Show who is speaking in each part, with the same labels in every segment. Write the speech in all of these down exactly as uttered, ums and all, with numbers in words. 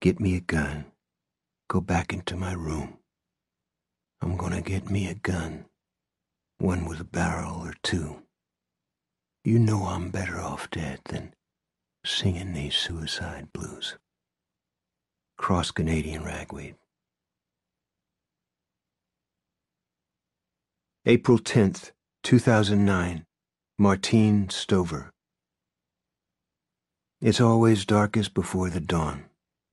Speaker 1: Get me a gun. Go back into my room. I'm gonna get me a gun. One with a barrel or two. You know I'm better off dead than singing these suicide blues. Cross Canadian Ragweed. April tenth, two thousand nine. Martine Stover. It's always darkest before the dawn.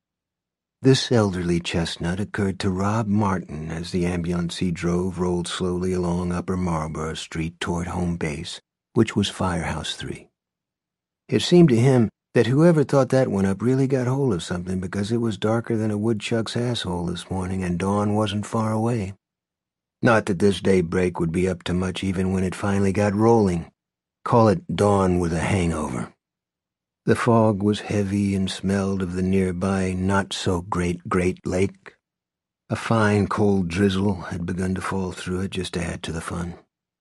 Speaker 1: This elderly chestnut occurred to Rob Martin as the ambulance he drove rolled slowly along Upper Marlborough Street toward home base, which was Firehouse three. It seemed to him that whoever thought that one up really got hold of something, because it was darker than a woodchuck's asshole this morning and dawn wasn't far away. Not that this daybreak would be up to much even when it finally got rolling. Call it dawn with a hangover. The fog was heavy and smelled of the nearby not-so-great Great Lake. A fine cold drizzle had begun to fall through it just to add to the fun.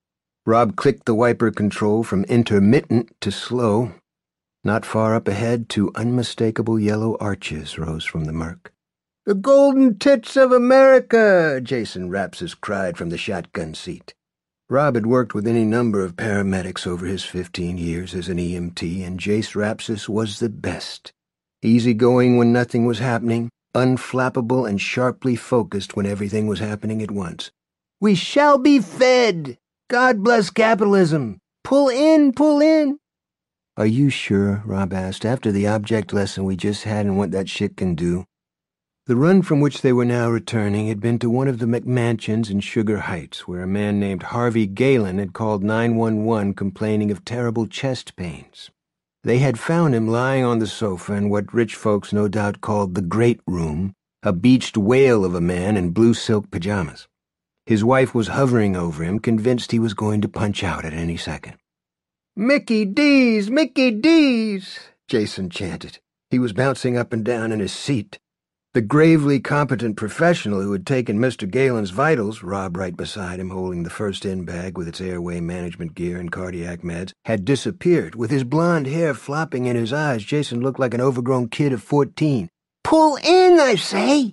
Speaker 1: Rob clicked the wiper control from intermittent to slow. Not far up ahead, two unmistakable yellow arches rose from the murk. "The golden tits of America!" Jason Rapsis cried from the shotgun seat. Rob had worked with any number of paramedics over his fifteen years as an E M T, and Jace Rapsis was the best. Easygoing when nothing was happening, unflappable and sharply focused when everything was happening at once. "We shall be fed! God bless capitalism! Pull in, pull in!" "Are you sure?" Rob asked, "after the object lesson we just had and what that shit can do?" The run from which they were now returning had been to one of the McMansions in Sugar Heights, where a man named Harvey Galen had called nine one one complaining of terrible chest pains. They had found him lying on the sofa in what rich folks no doubt called the Great Room, a beached whale of a man in blue silk pajamas. His wife was hovering over him, convinced he was going to punch out at any second. "Mickey D's! Mickey D's!" Jason chanted. He was bouncing up and down in his seat. The gravely competent professional who had taken Mister Galen's vitals, Rob right beside him holding the first-in bag with its airway management gear and cardiac meds, had disappeared. With his blonde hair flopping in his eyes, Jason looked like an overgrown kid of fourteen. "Pull in, I say!"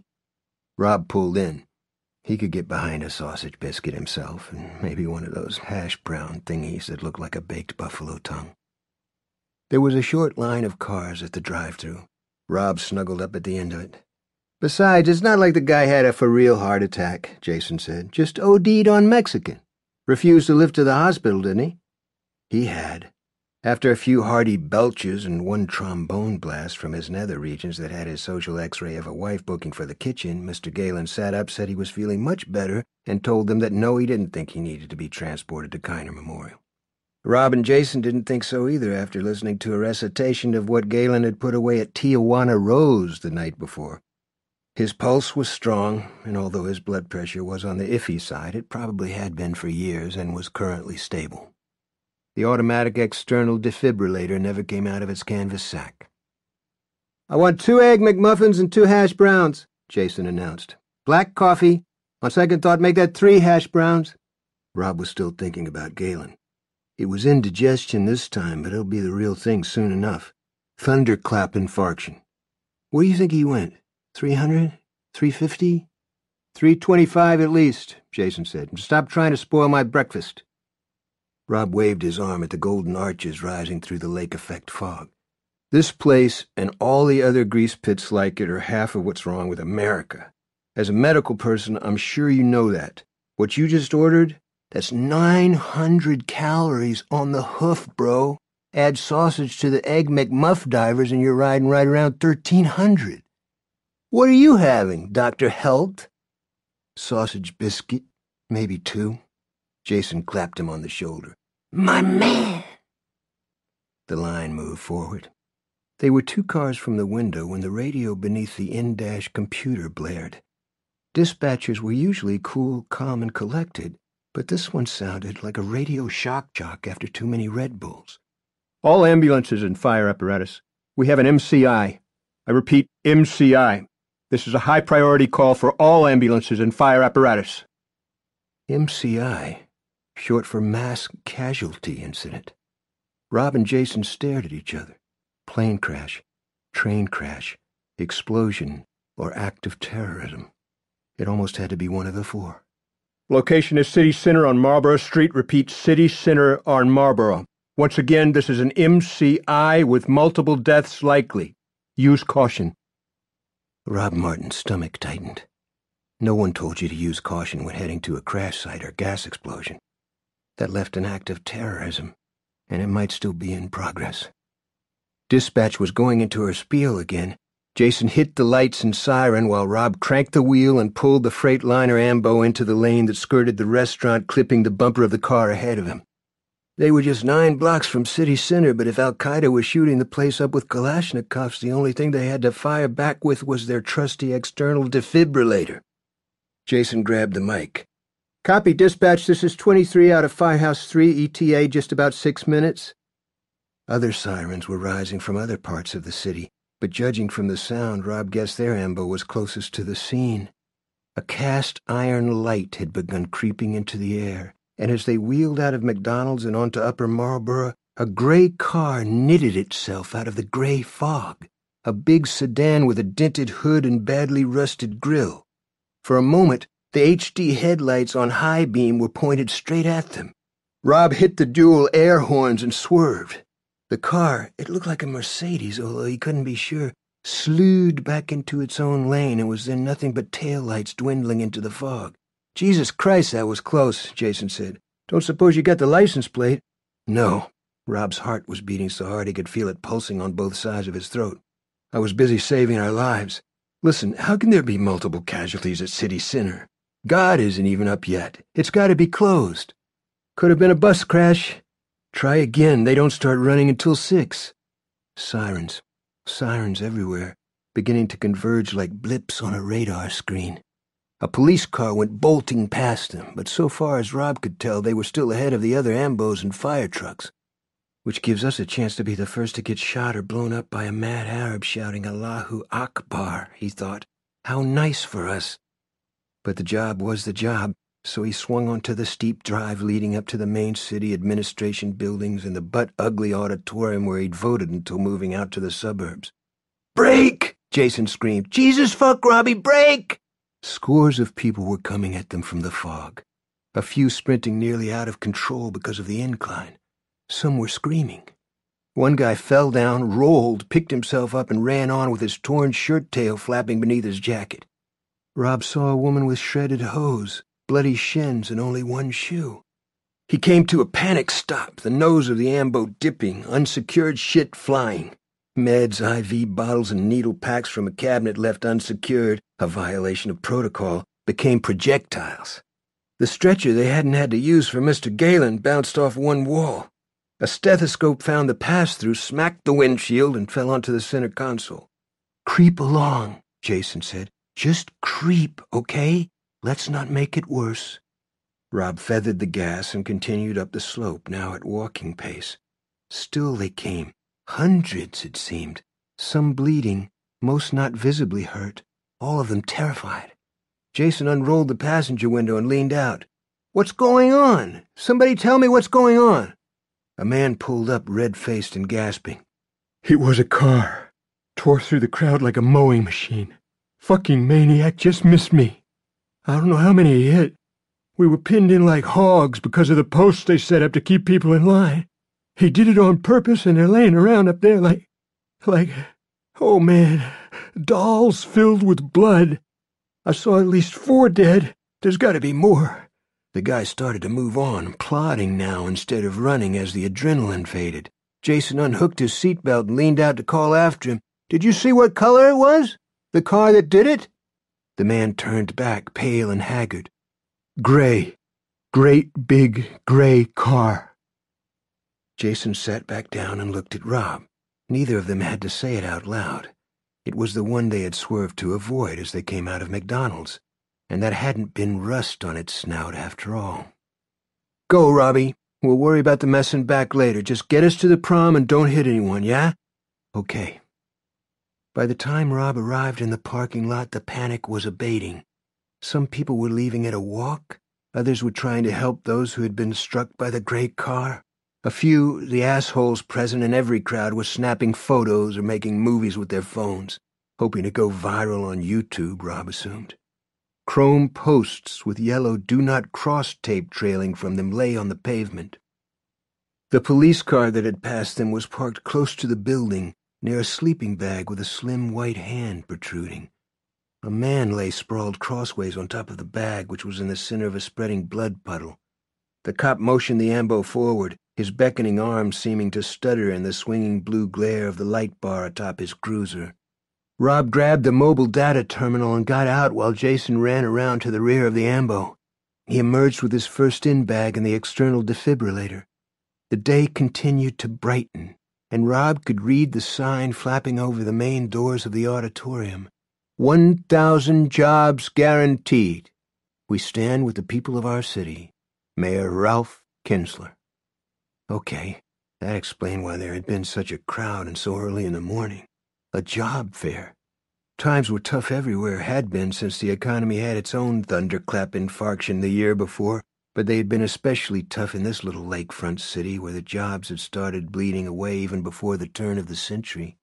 Speaker 1: Rob pulled in. He could get behind a sausage biscuit himself, and maybe one of those hash brown thingies that looked like a baked buffalo tongue. There was a short line of cars at the drive-thru. Rob snuggled up at the end of it. "Besides, it's not like the guy had a for-real heart attack," Jason said. "Just O D'd on Mexican. Refused to lift to the hospital, didn't he?" He had. After a few hearty belches and one trombone blast from his nether regions that had his social x-ray of a wife booking for the kitchen, Mister Galen sat up, said he was feeling much better, and told them that no, he didn't think he needed to be transported to Kiner Memorial. Rob and Jason didn't think so either after listening to a recitation of what Galen had put away at Tijuana Rose the night before. His pulse was strong, and although his blood pressure was on the iffy side, it probably had been for years and was currently stable. The automatic external defibrillator never came out of its canvas sack. "I want two Egg McMuffins and two hash browns," Jason announced. "Black coffee. On second thought, make that three hash browns." Rob was still thinking about Galen. It was indigestion this time, but it'll be the real thing soon enough. Thunderclap infarction. Where do you think he went? Three hundred? Three fifty? Three twenty-five at least, Jason said. "Stop trying to spoil my breakfast." Rob waved his arm at the golden arches rising through the lake-effect fog. "This place and all the other grease pits like it are half of what's wrong with America. As a medical person, I'm sure you know that. What you just ordered, that's nine hundred calories on the hoof, bro. Add sausage to the Egg McMuff divers and you're riding right around thirteen hundred. What are you having, Doctor Helt?" "Sausage biscuit, maybe two." Jason clapped him on the shoulder. "My man!" The line moved forward. They were two cars from the window when the radio beneath the in-dash computer blared. Dispatchers were usually cool, calm, and collected, but this one sounded like a radio shock jock after too many Red Bulls. "All ambulances and fire apparatus. We have an M C I. I repeat, M C I. This is a high-priority call for all ambulances and fire apparatus." M C I, short for Mass Casualty Incident. Rob and Jason stared at each other. Plane crash, train crash, explosion, or act of terrorism. It almost had to be one of the four.
Speaker 2: Location is City Center on Marlborough Street. Repeat, City Center on Marlborough. Once again, this is an M C I with multiple deaths likely. Use caution.
Speaker 1: Rob Martin's stomach tightened. No one told you to use caution when heading to a crash site or gas explosion. That left an act of terrorism, and it might still be in progress. Dispatch was going into her spiel again. Jason hit the lights and siren while Rob cranked the wheel and pulled the Freightliner Ambo into the lane that skirted the restaurant, clipping the bumper of the car ahead of him. They were just nine blocks from City Center, but if Al-Qaeda was shooting the place up with Kalashnikovs, the only thing they had to fire back with was their trusty external defibrillator. Jason grabbed the mic.
Speaker 2: Copy, dispatch. This is twenty-three out of Firehouse three, E T A, just about six minutes.
Speaker 1: Other sirens were rising from other parts of the city, but judging from the sound, Rob guessed their ambo was closest to the scene. A cast iron light had begun creeping into the air, and as they wheeled out of McDonald's and onto Upper Marlborough, a gray car knitted itself out of the gray fog, a big sedan with a dented hood and badly rusted grille. For a moment, the H D headlights on high beam were pointed straight at them. Rob hit the dual air horns and swerved. The car, it looked like a Mercedes, although he couldn't be sure, slewed back into its own lane and was then nothing but taillights dwindling into the fog.
Speaker 2: Jesus Christ, that was close, Jason said. Don't suppose you got the license plate?
Speaker 1: No. Rob's heart was beating so hard he could feel it pulsing on both sides of his throat. I was busy saving our lives. Listen, how can there be multiple casualties at City Center? God isn't even up yet. It's got to be closed.
Speaker 2: Could have been a bus crash.
Speaker 1: Try again. They don't start running until six. Sirens. Sirens everywhere, beginning to converge like blips on a radar screen. A police car went bolting past them, but so far as Rob could tell, they were still ahead of the other ambos and fire trucks, which gives us a chance to be the first to get shot or blown up by a mad Arab shouting Allahu Akbar, he thought. How nice for us. But the job was the job, so he swung onto the steep drive leading up to the main city administration buildings and the butt-ugly auditorium where he'd voted until moving out to the suburbs.
Speaker 2: "Brake!" Jason screamed. "Jesus fuck, Robbie, brake!"
Speaker 1: Scores of people were coming at them from the fog, a few sprinting nearly out of control because of the incline. Some were screaming. One guy fell down, rolled, picked himself up, and ran on with his torn shirt tail flapping beneath his jacket. Rob saw a woman with shredded hose, bloody shins, and only one shoe. He came to a panic stop, the nose of the ambo dipping, unsecured shit flying. Meds, I V bottles, and needle packs from a cabinet left unsecured, a violation of protocol, became projectiles. The stretcher they hadn't had to use for Mister Galen bounced off one wall. A stethoscope found the pass-through, smacked the windshield, and fell onto the center console. "Creep along," Jason said. "Just creep, okay? Let's not make it worse." Rob feathered the gas and continued up the slope, now at walking pace. Still they came. Hundreds, it seemed. Some bleeding, most not visibly hurt, all of them terrified. Jason unrolled the passenger window and leaned out. "What's going on? Somebody tell me what's going on." A man pulled up, red-faced and gasping.
Speaker 2: "It was a car. Tore through the crowd like a mowing machine. Fucking maniac just missed me. I don't know how many he hit. We were pinned in like hogs because of the posts they set up to keep people in line. He did it on purpose, and they're laying around up there like... like... oh, man, dolls filled with blood. I saw at least four dead. There's got to be more."
Speaker 1: The guy started to move on, plodding now instead of running as the adrenaline faded. Jason unhooked his seatbelt and leaned out to call after him.
Speaker 2: "Did you see what color it was? The car that did it?"
Speaker 1: The man turned back, pale and haggard. "Gray. Great big gray car." Jason sat back down and looked at Rob. Neither of them had to say it out loud. It was the one they had swerved to avoid as they came out of McDonald's, and that hadn't been rust on its snout after all.
Speaker 2: "Go, Robbie. We'll worry about the mess in back later. Just get us to the prom and don't hit anyone, yeah?"
Speaker 1: "Okay." By the time Rob arrived in the parking lot, the panic was abating. Some people were leaving at a walk. Others were trying to help those who had been struck by the gray car. A few, the assholes present in every crowd, were snapping photos or making movies with their phones. hoping to go viral on YouTube, Rob assumed. Chrome posts with yellow "Do Not Cross" tape trailing from them lay on the pavement. The police car that had passed them was parked close to the building, near a sleeping bag with a slim white hand protruding. A man lay sprawled crossways on top of the bag, which was in the center of a spreading blood puddle. The cop motioned the ambo forward, his beckoning arm seeming to stutter in the swinging blue glare of the light bar atop his cruiser. Rob grabbed the mobile data terminal and got out while Jason ran around to the rear of the ambo. He emerged with his first-in bag and the external defibrillator. The day continued to brighten, and Rob could read the sign flapping over the main doors of the auditorium. One thousand jobs guaranteed. We stand with the people of our city. Mayor Ralph Kinsler. Okay, that explained why there had been such a crowd and so early in the morning. A job fair. Times were tough everywhere, had been since the economy had its own thunderclap infarction the year before, but they had been especially tough in this little lakefront city where the jobs had started bleeding away even before the turn of the century.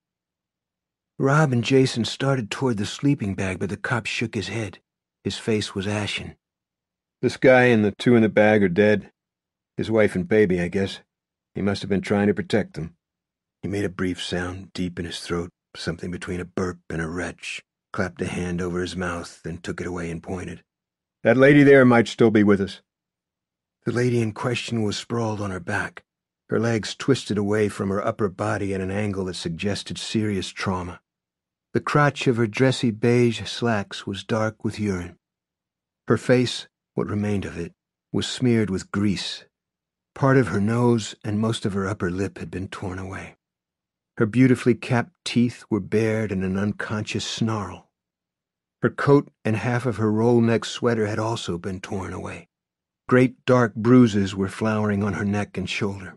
Speaker 1: Rob and Jason started toward the sleeping bag, but the cop shook his head. His face was ashen.
Speaker 2: This guy and the two in the bag are dead. His wife and baby, I guess. He must have been trying to protect them.
Speaker 1: He made a brief sound deep in his throat, something between a burp and a retch, clapped a hand over his mouth, then took it away and pointed.
Speaker 2: That lady there might still be with us.
Speaker 1: The lady in question was sprawled on her back, her legs twisted away from her upper body at an angle that suggested serious trauma. The crotch of her dressy beige slacks was dark with urine. Her face, what remained of it, was smeared with grease. Part of her nose and most of her upper lip had been torn away. Her beautifully capped teeth were bared in an unconscious snarl. Her coat and half of her roll-neck sweater had also been torn away. Great dark bruises were flowering on her neck and shoulder.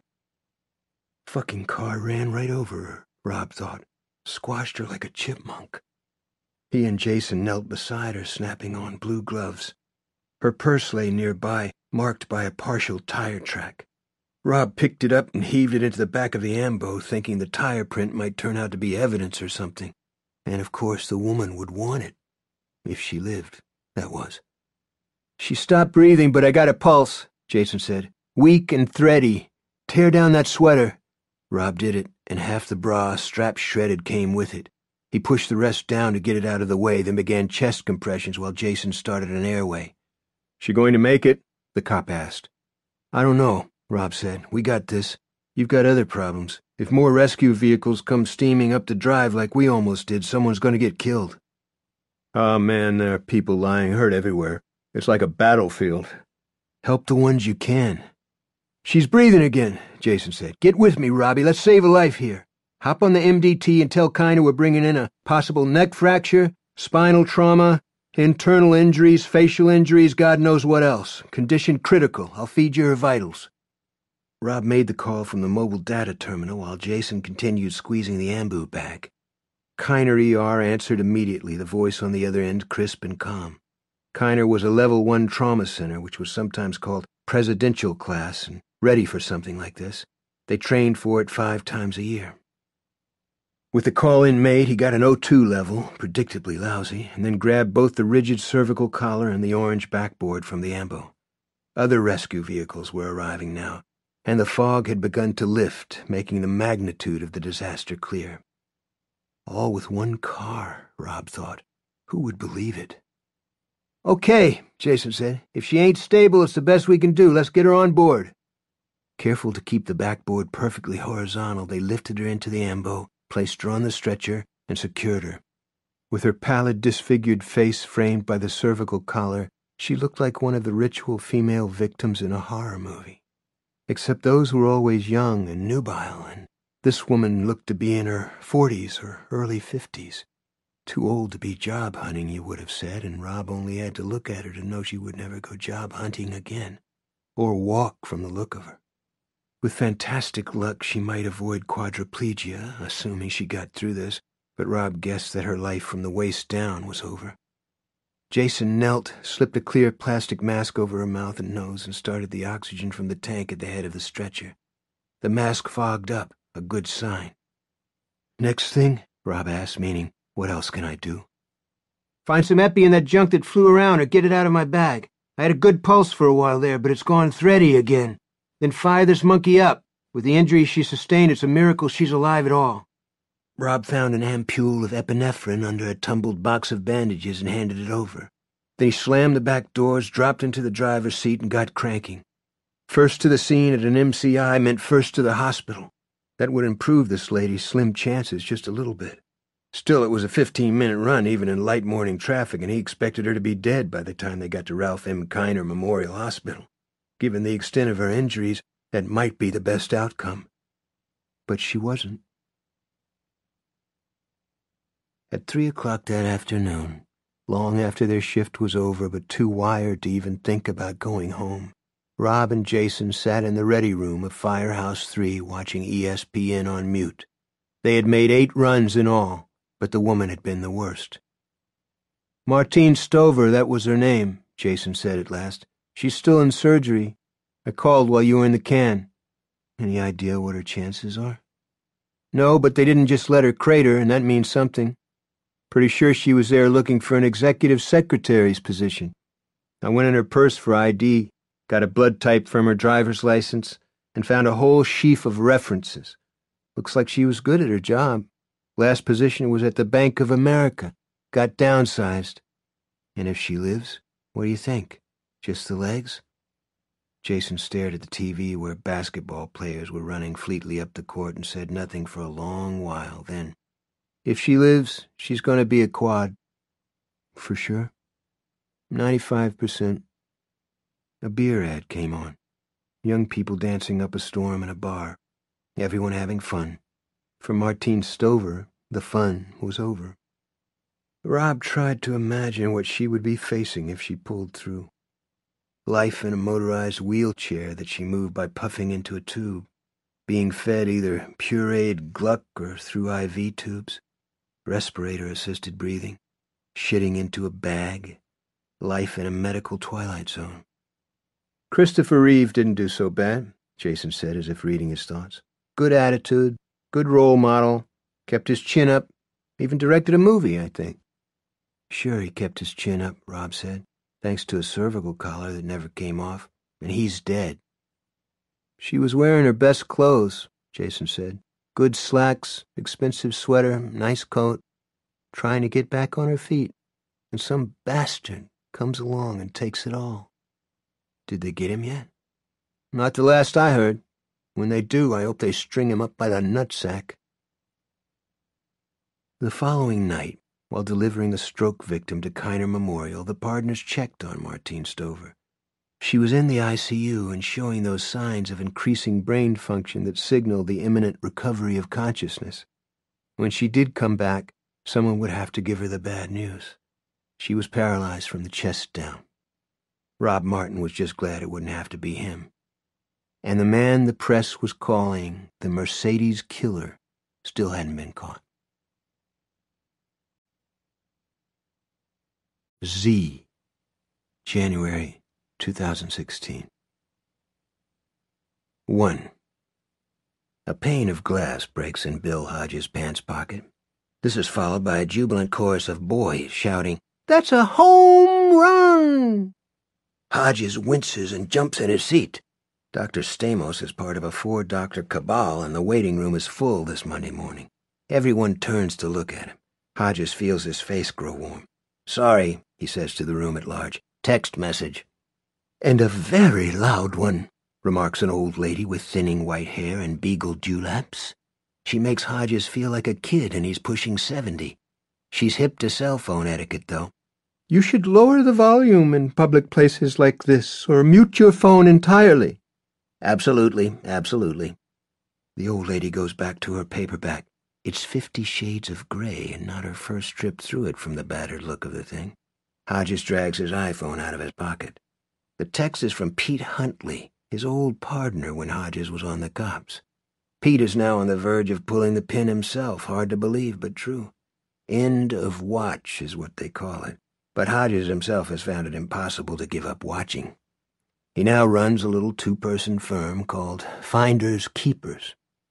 Speaker 1: Fucking car ran right over her, Rob thought, squashed her like a chipmunk. He and Jason knelt beside her, snapping on blue gloves. Her purse lay nearby, marked by a partial tire track. Rob picked it up and heaved it into the back of the ambo, thinking the tire print might turn out to be evidence or something. And of course the woman would want it. If she lived, that was. She stopped breathing, but I got a pulse, Jason said. Weak and thready. Tear down that sweater. Rob did it, and half the bra, strapped shredded, came with it. He pushed the rest down to get it out of the way, then began chest compressions while Jason started an airway.
Speaker 2: She going to make it?
Speaker 1: The cop asked. I don't know, Rob said. We got this. You've got other problems. If more rescue vehicles come steaming up the drive like we almost did, someone's going to get killed.
Speaker 2: Oh, man, there are people lying hurt everywhere. It's like a battlefield.
Speaker 1: Help the ones you can. She's breathing again, Jason said. Get with me, Robbie. Let's save a life here. Hop on the M D T and tell Kiner we're bringing in a possible neck fracture, spinal trauma, internal injuries, facial injuries, God knows what else. Condition critical. I'll feed you her vitals. Rob made the call from the mobile data terminal while Jason continued squeezing the ambu bag. Kiner E R answered immediately, the voice on the other end crisp and calm. Kiner was a level one trauma center, which was sometimes called presidential class, and ready for something like this. They trained for it five times a year. With the call-in made, he got an O two level, predictably lousy, and then grabbed both the rigid cervical collar and the orange backboard from the ambo. Other rescue vehicles were arriving now, and the fog had begun to lift, making the magnitude of the disaster clear. All with one car, Rob thought. Who would believe it? Okay, Jason said. If she ain't stable, it's the best we can do. Let's get her on board. Careful to keep the backboard perfectly horizontal, they lifted her into the ambo, placed her on the stretcher, and secured her. With her pallid, disfigured face framed by the cervical collar, she looked like one of the ritual female victims in a horror movie. Except those were always young and nubile, and this woman looked to be in her forties or early fifties. Too old to be job hunting, you would have said, and Rob only had to look at her to know she would never go job hunting again, or walk from the look of her. With fantastic luck, she might avoid quadriplegia, assuming she got through this, but Rob guessed that her life from the waist down was over. Jason knelt, slipped a clear plastic mask over her mouth and nose, and started the oxygen from the tank at the head of the stretcher. The mask fogged up, a good sign. Next thing? Rob asked, meaning, What else can I do?
Speaker 3: Find some epi in that junk that flew around or get it out of my bag. I had a good pulse for a while there, but it's gone thready again. Then fire this monkey up. With the injuries she sustained, it's a miracle she's alive at all.
Speaker 1: Rob found an ampule of epinephrine under a tumbled box of bandages and handed it over. Then he slammed the back doors, dropped into the driver's seat, and got cranking. First to the scene at an M C I meant first to the hospital. That would improve this lady's slim chances just a little bit. Still, it was a fifteen-minute run, even in light morning traffic, and he expected her to be dead by the time they got to Ralph M. Kiner Memorial Hospital. Given the extent of her injuries, that might be the best outcome. But she wasn't. At three o'clock that afternoon, long after their shift was over but too wired to even think about going home, Rob and Jason sat in the ready room of Firehouse three watching E S P N on mute. They had made eight runs in all, but the woman had been the worst. "Martine Stover, that was her name," Jason said at last. "She's still in surgery. I called while you were in the can." "Any idea what her chances are?" "No, but they didn't just let her crater, and that means something. Pretty sure she was there looking for an executive secretary's position. I went in her purse for I D, got a blood type from her driver's license, and found a whole sheaf of references. Looks like she was good at her job. Last position was at the Bank of America. Got downsized. And if she lives, what do you think? Just the legs?" Jason stared at the T V where basketball players were running fleetly up the court and said nothing for a long while. Then, "If she lives, she's going to be a quad." "For sure?" ninety-five percent. A beer ad came on. Young people dancing up a storm in a bar. Everyone having fun. For Martine Stover, the fun was over. Rob tried to imagine what she would be facing if she pulled through. Life in a motorized wheelchair that she moved by puffing into a tube, being fed either pureed Gluck or through I V tubes, respirator-assisted breathing, shitting into a bag, life in a medical twilight zone. "Christopher Reeve didn't do so bad," Jason said as if reading his thoughts. "Good attitude, good role model, kept his chin up, even directed a movie, I think." "Sure he kept his chin up," Rob said, "thanks to a cervical collar that never came off, and he's dead." "She was wearing her best clothes," Jason said. "Good slacks, expensive sweater, nice coat, trying to get back on her feet, and some bastard comes along and takes it all." "Did they get him yet?" "Not the last I heard. When they do, I hope they string him up by the nutsack." The following night, while delivering a stroke victim to Kiner Memorial, the partners checked on Martine Stover. She was in the I C U and showing those signs of increasing brain function that signaled the imminent recovery of consciousness. When she did come back, someone would have to give her the bad news. She was paralyzed from the chest down. Rob Martin was just glad it wouldn't have to be him. And the man the press was calling the Mercedes Killer still hadn't been caught. Z, January two thousand sixteen. one. A pane of glass breaks in Bill Hodges' pants pocket. This is followed by a jubilant chorus of boys shouting, "That's a home run!" Hodges winces and jumps in his seat. Doctor Stamos is part of a four-doctor cabal, and the waiting room is full this Monday morning. Everyone turns to look at him. Hodges feels his face grow warm. "Sorry," he says to the room at large. "Text message." "And a very loud one," remarks an old lady with thinning white hair and beagle dewlaps. She makes Hodges feel like a kid and he's pushing seventy. She's hip to cell phone etiquette, though. "You should lower the volume in public places like this, or mute your phone entirely." "Absolutely, absolutely." The old lady goes back to her paperback. It's Fifty Shades of Grey and not her first trip through it from the battered look of the thing. Hodges drags his iPhone out of his pocket. The text is from Pete Huntley, his old partner when Hodges was on the cops. Pete is now on the verge of pulling the pin himself, hard to believe but true. End of watch is what they call it, but Hodges himself has found it impossible to give up watching. He now runs a little two-person firm called Finders Keepers.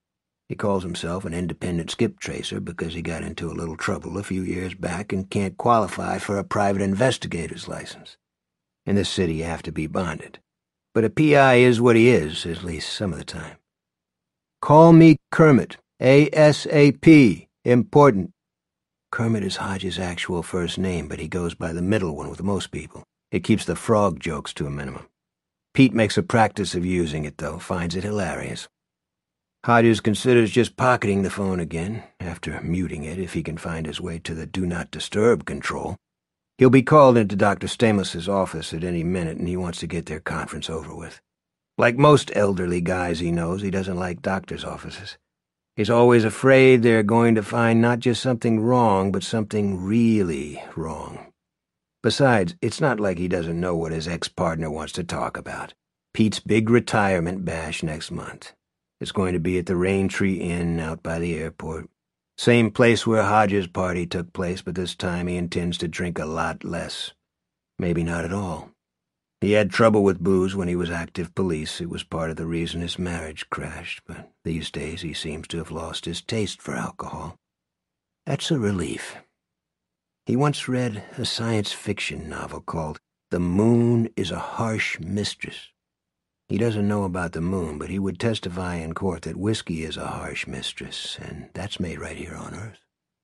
Speaker 1: He calls himself an independent skip tracer because he got into a little trouble a few years back and can't qualify for a private investigator's license. In this city, you have to be bonded. But a P I is what he is, at least some of the time. Call me Kermit. A S A P. Important. Kermit is Hodges' actual first name, but he goes by the middle one with most people. It keeps the frog jokes to a minimum. Pete makes a practice of using it, though, finds it hilarious. Hodges considers just pocketing the phone again, after muting it if he can find his way to the Do Not Disturb control. He'll be called into Doctor Stamos's office at any minute, and he wants to get their conference over with. Like most elderly guys he knows, he doesn't like doctor's offices. He's always afraid they're going to find not just something wrong, but something really wrong. Besides, it's not like he doesn't know what his ex-partner wants to talk about. Pete's big retirement bash next month. It's going to be at the Raintree Inn out by the airport. Same place where Hodges' party took place, but this time he intends to drink a lot less. Maybe not at all. He had trouble with booze when he was active police. It was part of the reason his marriage crashed, but these days he seems to have lost his taste for alcohol. That's a relief. He once read a science fiction novel called The Moon is a Harsh Mistress. He doesn't know about the moon, but he would testify in court that whiskey is a harsh mistress, and that's made right here on Earth.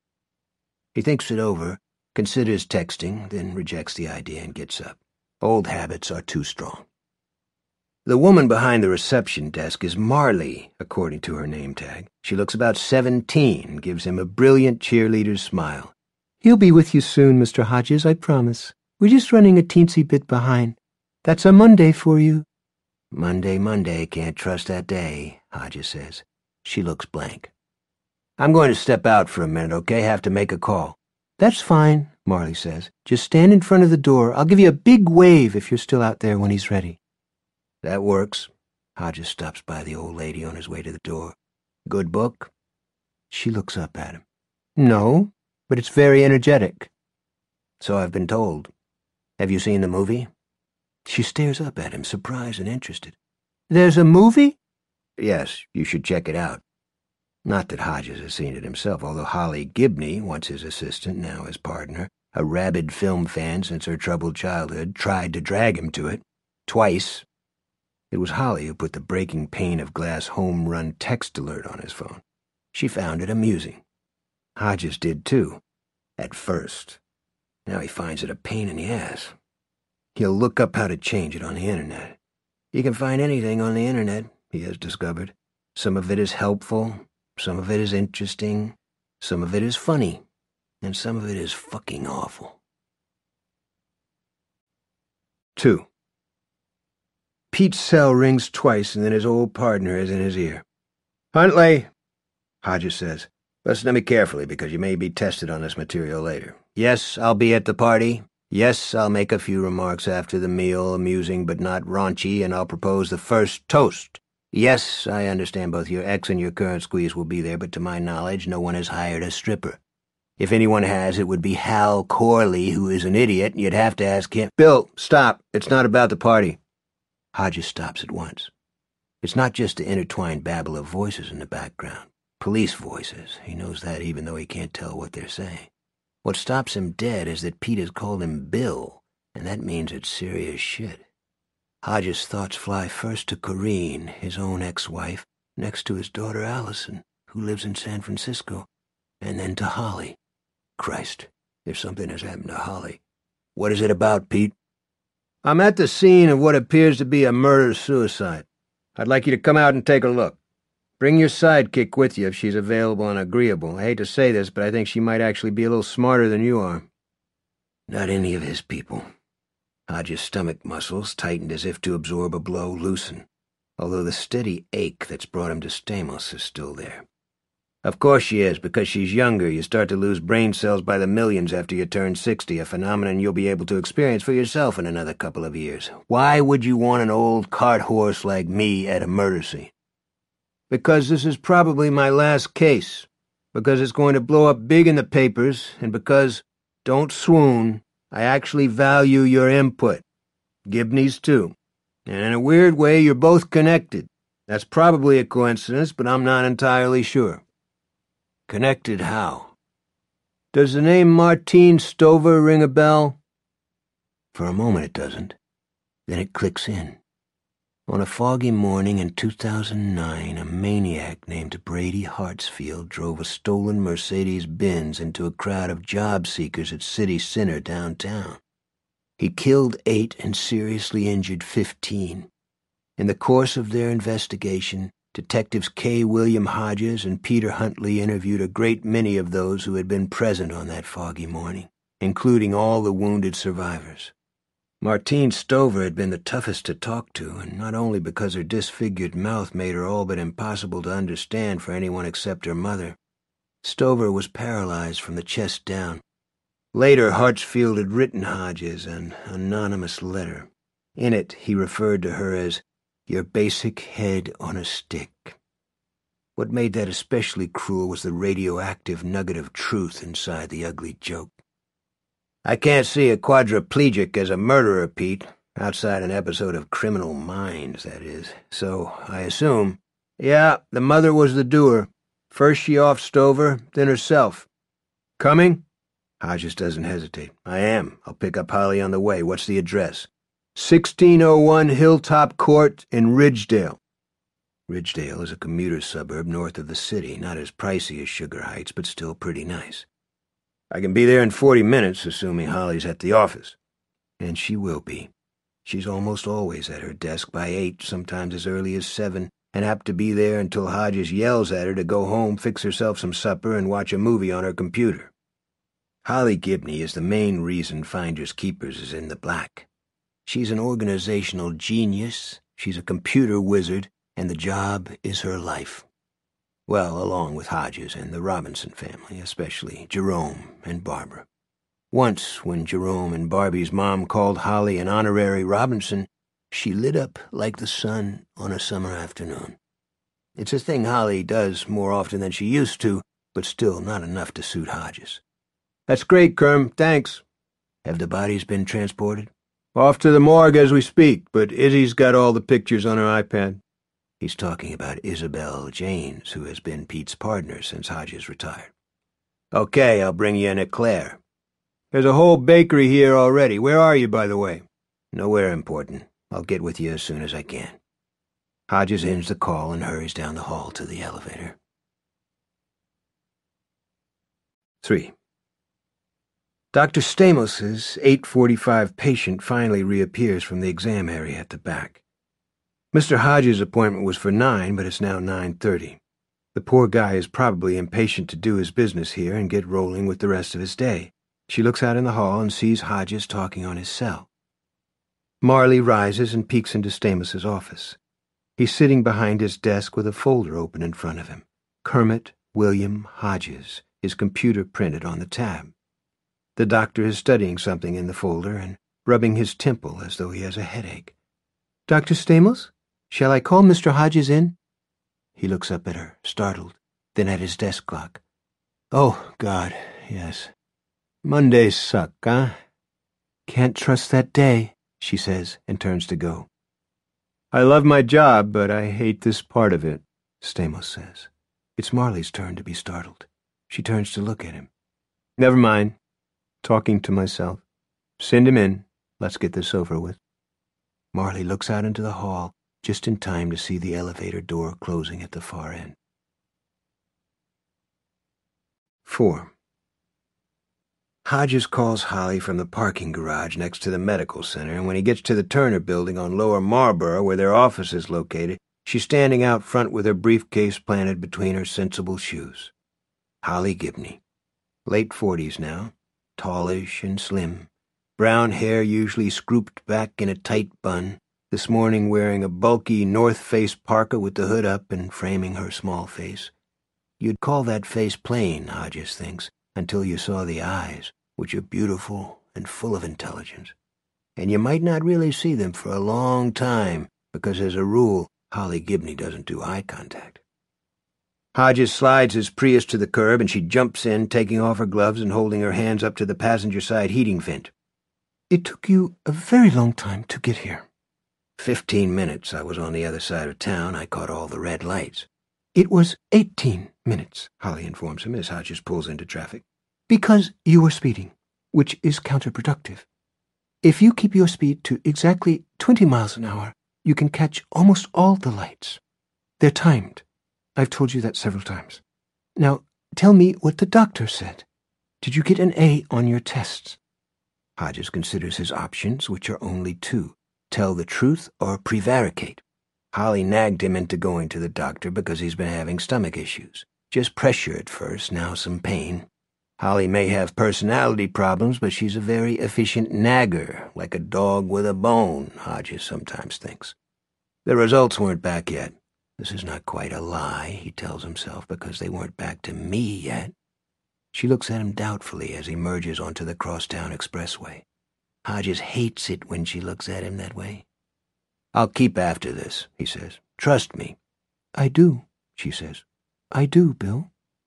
Speaker 1: He thinks it over, considers texting, then rejects the idea and gets up. Old habits are too strong. The woman behind the reception desk is Marley, according to her name tag. She looks about seventeen and gives him a brilliant cheerleader's smile.
Speaker 3: He'll be with you soon, Mister Hodges, I promise. We're just running a teensy bit behind. That's a Monday for you.
Speaker 1: Monday, Monday, can't trust that day, Hodges says. She looks blank. I'm going to step out for a minute, okay? Have to make a call.
Speaker 3: That's fine, Marley says. Just stand in front of the door. I'll give you a big wave if you're still out there when he's ready.
Speaker 1: That works. Hodges stops by the old lady on his way to the door. Good book?
Speaker 3: She looks up at him. No, but it's very energetic.
Speaker 1: So I've been told. Have you seen the movie? She stares up at him, surprised and interested.
Speaker 3: There's a movie?
Speaker 1: Yes, you should check it out. Not that Hodges has seen it himself, although Holly Gibney, once his assistant, now his partner, a rabid film fan since her troubled childhood, tried to drag him to it. Twice. It was Holly who put the breaking pane of glass home run text alert on his phone. She found it amusing. Hodges did too. At first. Now he finds it a pain in the ass. He'll look up how to change it on the internet. You can find anything on the internet, he has discovered. Some of it is helpful, some of it is interesting, some of it is funny, and some of it is fucking awful. Two. Pete's cell rings twice, and then his old partner is in his ear. Huntley, Hodges says, listen to me carefully because you may be tested on this material later. Yes, I'll be at the party. Yes, I'll make a few remarks after the meal, amusing but not raunchy, and I'll propose the first toast. Yes, I understand both your ex and your current squeeze will be there, but to my knowledge, no one has hired a stripper. If anyone has, it would be Hal Corley, who is an idiot, and you'd have to ask him. Bill, stop. It's not about the party. Hodges stops at once. It's not just the intertwined babble of voices in the background. Police voices. He knows that even though he can't tell what they're saying. What stops him dead is that Pete has called him Bill, and that means it's serious shit. Hodges' thoughts fly first to Corrine, his own ex-wife, next to his daughter Allison, who lives in San Francisco, and then to Holly. Christ, if something has happened to Holly. What is it about, Pete? I'm at the scene of what appears to be a murder-suicide. I'd like you to come out and take a look. Bring your sidekick with you if she's available and agreeable. I hate to say this, but I think she might actually be a little smarter than you are. Not any of his people. Hodges' stomach muscles, tightened as if to absorb a blow, loosen, although the steady ache that's brought him to Stamos is still there. Of course she is, because she's younger. You start to lose brain cells by the millions after you turn sixty, a phenomenon you'll be able to experience for yourself in another couple of years. Why would you want an old cart horse like me at a murder scene? Because this is probably my last case, because it's going to blow up big in the papers, and because, don't swoon, I actually value your input. Gibney's too. And in a weird way, you're both connected.
Speaker 3: That's probably a coincidence, but I'm not entirely sure. Connected how? Does the name Martine Stover ring a bell? For a moment it doesn't. Then it clicks in. On a foggy morning in two thousand nine, a maniac named Brady Hartsfield drove a stolen Mercedes-Benz into a crowd of job seekers at City Center downtown. He killed eight and seriously injured fifteen. In the course of their investigation, Detectives K. William Hodges and Peter Huntley interviewed a great many of those who had been present on that foggy morning, including all the wounded survivors. Martine Stover had been the toughest to talk to, and not only because her disfigured mouth made her all but impossible to understand for anyone except her mother. Stover was paralyzed from the chest down. Later, Hartsfield had written Hodges an anonymous letter. In it, he referred to her as your basic head on a stick. What made that especially cruel was the radioactive nugget of truth inside the ugly joke. I can't see a quadriplegic as a murderer, Pete, outside an episode of Criminal Minds, that is. So, I assume, yeah, the mother was the doer. First she offed Stover, then herself. Coming? Hodges doesn't hesitate. I am. I'll pick up Holly on the way. What's the address? sixteen oh one Hilltop Court in Ridgedale. Ridgedale is a commuter suburb north of the city, not as pricey as Sugar Heights, but still pretty nice. I can be there in forty minutes, assuming Holly's at the office. And she will be. She's almost always at her desk by eight, sometimes as early as seven, and apt to be there until Hodges yells at her to go home, fix herself some supper, and watch a movie on her computer. Holly Gibney is the main reason Finders Keepers is in the black. She's an organizational genius, she's a computer wizard, and the job is her life. Well, along with Hodges and the Robinson family, especially Jerome and Barbara. Once, when Jerome and Barbie's mom called Holly an honorary Robinson, she lit up like the sun on a summer afternoon. It's a thing Holly does more often than she used to, but still not enough to suit Hodges. That's great, Kerm, thanks. Have the bodies been transported? Off to the morgue as we speak, but Izzy's got all the pictures on her iPad. He's talking about Isabel Janes, who has been Pete's partner since Hodges retired. Okay, I'll bring you an eclair. There's a whole bakery here already. Where are you, by the way? Nowhere important. I'll get with you as soon as I can. Hodges ends the call and hurries down the hall to the elevator. Three. Doctor Stamos's eight forty-five patient finally reappears from the exam area at the back. Mister Hodges' appointment was for nine, but it's now nine thirty. The poor guy is probably impatient to do his business here and get rolling with the rest of his day. She looks out in the hall and sees Hodges talking on his cell. Marley rises and peeks into Stamos's office. He's sitting behind his desk with a folder open in front of him. Kermit William Hodges, his computer printed on the tab. The doctor is studying something in the folder and rubbing his temple as though he has a headache. Doctor Stamos? Shall I call Mister Hodges in? He looks up at her, startled, then at his desk clock. Oh, God, yes. Mondays suck, huh? Can't trust that day, she says, and turns to go. I love my job, but I hate this part of it, Stamos says. It's Marley's turn to be startled. She turns to look at him. Never mind. Talking to myself. Send him in. Let's get this over with. Marley looks out into the hall, just in time to see the elevator door closing at the far end. Four. Hodges calls Holly from the parking garage next to the medical center, and when he gets to the Turner building on Lower Marlboro, where their office is located, she's standing out front with her briefcase planted between her sensible shoes. Holly Gibney. Late forties now, tallish and slim. Brown hair usually scooped back in a tight bun, this morning wearing a bulky North Face parka with the hood up and framing her small face. You'd call that face plain, Hodges thinks, until you saw the eyes, which are beautiful and full of intelligence. And you might not really see them for a long time, because as a rule, Holly Gibney doesn't do eye contact. Hodges slides his Prius to the curb and she jumps in, taking off her gloves and holding her hands up to the passenger side heating vent. It took you a very long time to get here.
Speaker 1: Fifteen minutes I was on the other side of town. I caught all the red lights.
Speaker 2: It was eighteen minutes, Holly informs him as Hodges pulls into traffic. Because you were speeding, which is counterproductive. If you keep your speed to exactly twenty miles an hour, you can catch almost all the lights. They're timed. I've told you that several times. Now, tell me what the doctor said. Did you get an A on your tests?
Speaker 1: Hodges considers his options, which are only two: tell the truth or prevaricate. Holly nagged him into going to the doctor because he's been having stomach issues. Just pressure at first, now some pain. Holly may have personality problems, but she's a very efficient nagger, like a dog with a bone, Hodges sometimes thinks. The results weren't back yet. This is not quite a lie, he tells himself, because they weren't back to me yet. She looks at him doubtfully as he merges onto the crosstown expressway. Hodges hates it when she looks at him that way. I'll keep after this, he says. Trust me.
Speaker 2: I do, she says. I do, Bill.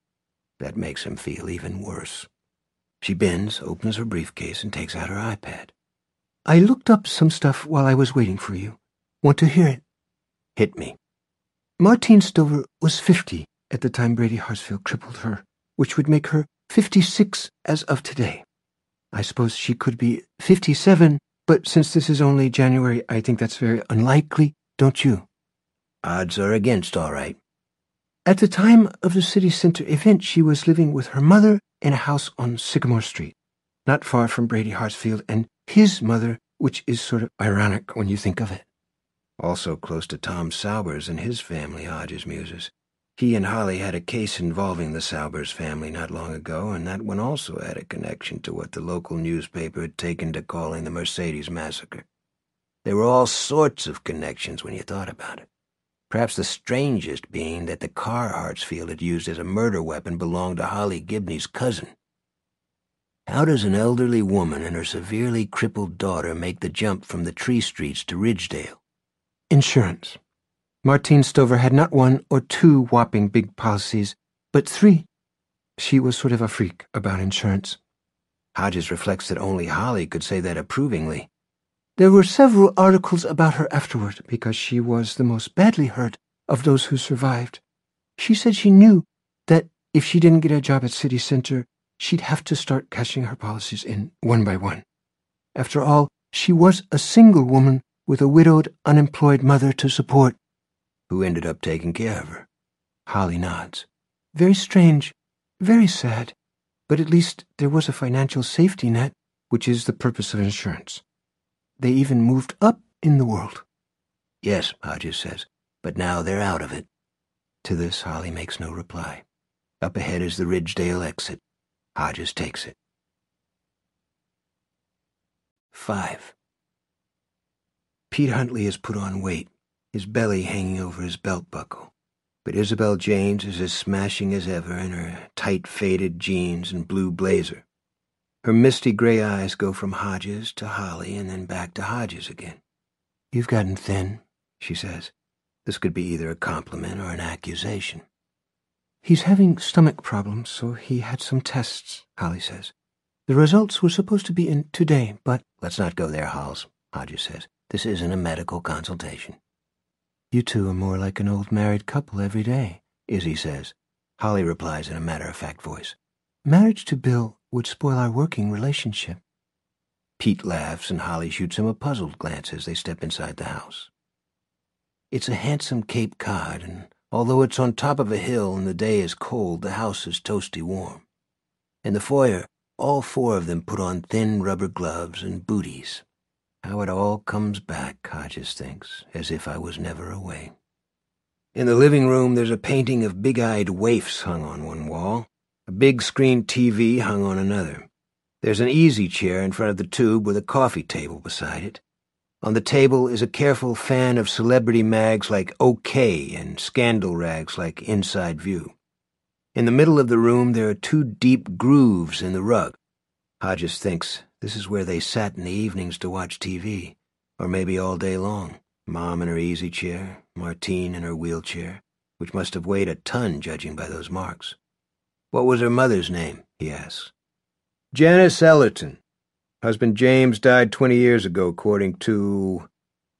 Speaker 1: That makes him feel even worse. She bends, opens her briefcase, and takes out her iPad.
Speaker 2: I looked up some stuff while I was waiting for you. Want to hear it?
Speaker 1: Hit me.
Speaker 2: Martine Stover was fifty at the time Brady Hartsfield crippled her, which would make her fifty-six as of today. I suppose she could be fifty-seven, but since this is only January, I think that's very unlikely, don't you?
Speaker 1: Odds are against, all right.
Speaker 2: At the time of the city center event, she was living with her mother in a house on Sycamore Street, not far from Brady Hartsfield and his mother, which is sort of ironic when you think of it.
Speaker 1: Also close to Tom Saubers and his family, Hodges muses. He and Holly had a case involving the Saubers family not long ago, and that one also had a connection to what the local newspaper had taken to calling the Mercedes Massacre. There were all sorts of connections when you thought about it. Perhaps the strangest being that the car Hartsfield had used as a murder weapon belonged to Holly Gibney's cousin. How does an elderly woman and her severely crippled daughter make the jump from the tree streets to Ridgedale?
Speaker 2: Insurance. Martine Stover had not one or two whopping big policies, but three. She was sort of a freak about insurance.
Speaker 1: Hodges reflects that only Holly could say that approvingly.
Speaker 2: There were several articles about her afterward because she was the most badly hurt of those who survived. She said she knew that if she didn't get a job at City Center, she'd have to start cashing her policies in one by one. After all, she was a single woman with a widowed, unemployed mother to support.
Speaker 1: Who ended up taking care of her?
Speaker 2: Holly nods. Very strange, very sad, but at least there was a financial safety net, which is the purpose of insurance. They even moved up in the world.
Speaker 1: Yes, Hodges says, but now they're out of it. To this, Holly makes no reply. Up ahead is the Ridgedale exit. Hodges takes it. Five. Pete Huntley has put on weight, his belly hanging over his belt buckle. But Isabel James is as smashing as ever in her tight faded jeans and blue blazer. Her misty gray eyes go from Hodges to Holly and then back to Hodges again. You've gotten thin, she says. This could be either a compliment or an accusation.
Speaker 2: He's having stomach problems, so he had some tests, Holly says. The results were supposed to be in today, but...
Speaker 1: Let's not go there, Halls, Hodges says. This isn't a medical consultation.
Speaker 2: You two are more like an old married couple every day,
Speaker 1: Izzy says. Holly replies in a matter-of-fact voice.
Speaker 2: Marriage to Bill would spoil our working relationship.
Speaker 1: Pete laughs and Holly shoots him a puzzled glance as they step inside the house. It's a handsome Cape Cod, and although it's on top of a hill and the day is cold, the house is toasty warm. In the foyer, all four of them put on thin rubber gloves and booties. How it all comes back, Hodges thinks, as if I was never away. In the living room, there's a painting of big-eyed waifs hung on one wall, a big screen T V hung on another. There's an easy chair in front of the tube with a coffee table beside it. On the table is a careful fan of celebrity mags like OK and scandal rags like Inside View. In the middle of the room, there are two deep grooves in the rug. Hodges thinks this is where they sat in the evenings to watch T V, or maybe all day long. Mom in her easy chair, Martine in her wheelchair, which must have weighed a ton judging by those marks. What was her mother's name, he asks. Janice Ellerton. Husband James died twenty years ago, according to...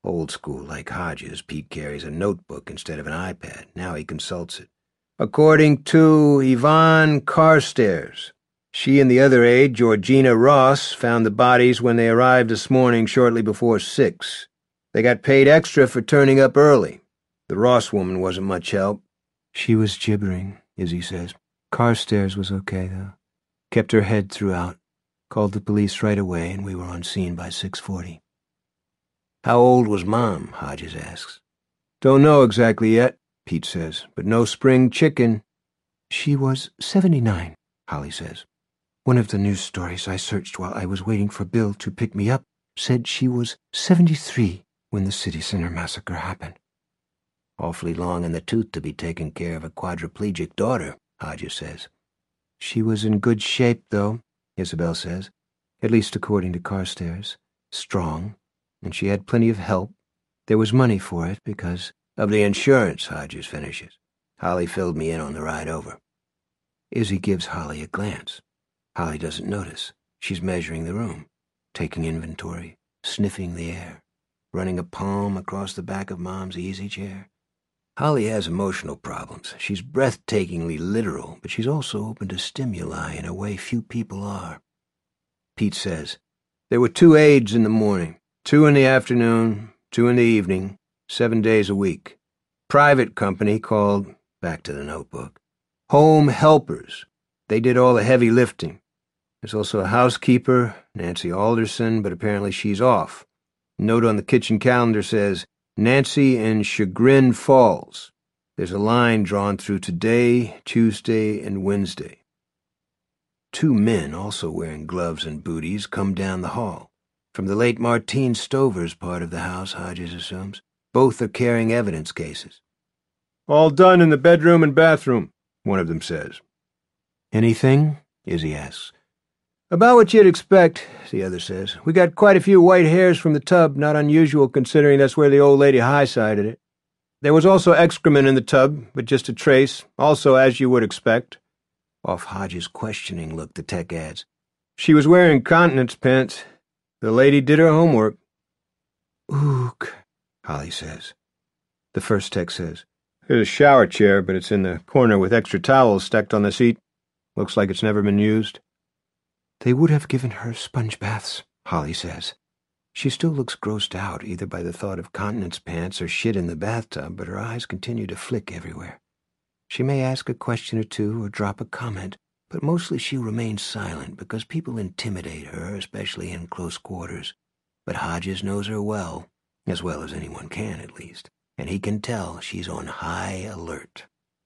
Speaker 1: Old school like Hodges, Pete carries a notebook instead of an iPad. Now he consults it. According to Yvonne Carstairs, she and the other aide, Georgina Ross, found the bodies when they arrived this morning shortly before six. They got paid extra for turning up early. The Ross woman wasn't much help.
Speaker 3: She was gibbering, Izzy says. Carstairs was okay, though. Kept her head throughout. Called the police right away, and we were on scene by six forty.
Speaker 1: How old was Mom? Hodges asks.
Speaker 3: Don't know exactly yet, Pete says, but no spring chicken. She was seventy-nine, Holly says. One of the news stories I searched while I was waiting for Bill to pick me up said she was seventy-three when the city center massacre happened.
Speaker 1: Awfully long in the tooth to be taking care of a quadriplegic daughter, Hodges says.
Speaker 3: She was in good shape, though, Isabel says, at least according to Carstairs. Strong, and she had plenty of help. There was money for it because
Speaker 1: of the insurance, Hodges finishes. Holly filled me in on the ride over.
Speaker 3: Izzy gives Holly a glance. Holly doesn't notice. She's measuring the room, taking inventory, sniffing the air, running a palm across the back of Mom's easy chair.
Speaker 1: Holly has emotional problems. She's breathtakingly literal, but she's also open to stimuli in a way few people are.
Speaker 3: Pete says, there were two aides in the morning, two in the afternoon, two in the evening, seven days a week. Private company called, back to the notebook, Home Helpers. They did all the heavy lifting. There's also a housekeeper, Nancy Alderson, but apparently she's off. Note on the kitchen calendar says, Nancy in Chagrin Falls. There's a line drawn through today, Tuesday, and Wednesday. Two men, also wearing gloves and booties, come down the hall. From the late Martine Stover's part of the house, Hodges assumes. Both are carrying evidence cases.
Speaker 2: All done in the bedroom and bathroom, one of them says.
Speaker 3: Anything? Izzy asks.
Speaker 2: About what you'd expect, the other says. We got quite a few white hairs from the tub, not unusual considering that's where the old lady high-sided it. There was also excrement in the tub, but just a trace, also as you would expect.
Speaker 1: Off Hodges' questioning look, the tech adds,
Speaker 2: She was wearing continence pants. The lady did her homework.
Speaker 3: Ook, Holly says. The first tech says,
Speaker 2: There's a shower chair, but it's in the corner with extra towels stacked on the seat. Looks like it's never been used.
Speaker 3: They would have given her sponge baths, Holly says. She still looks grossed out, either by the thought of continence pants or shit in the bathtub, but her eyes continue to flick everywhere. She may ask a question or two or drop a comment, but mostly she remains silent because people intimidate her, especially in close quarters. But Hodges knows her well, as well as anyone can at least, and he can tell she's on high alert.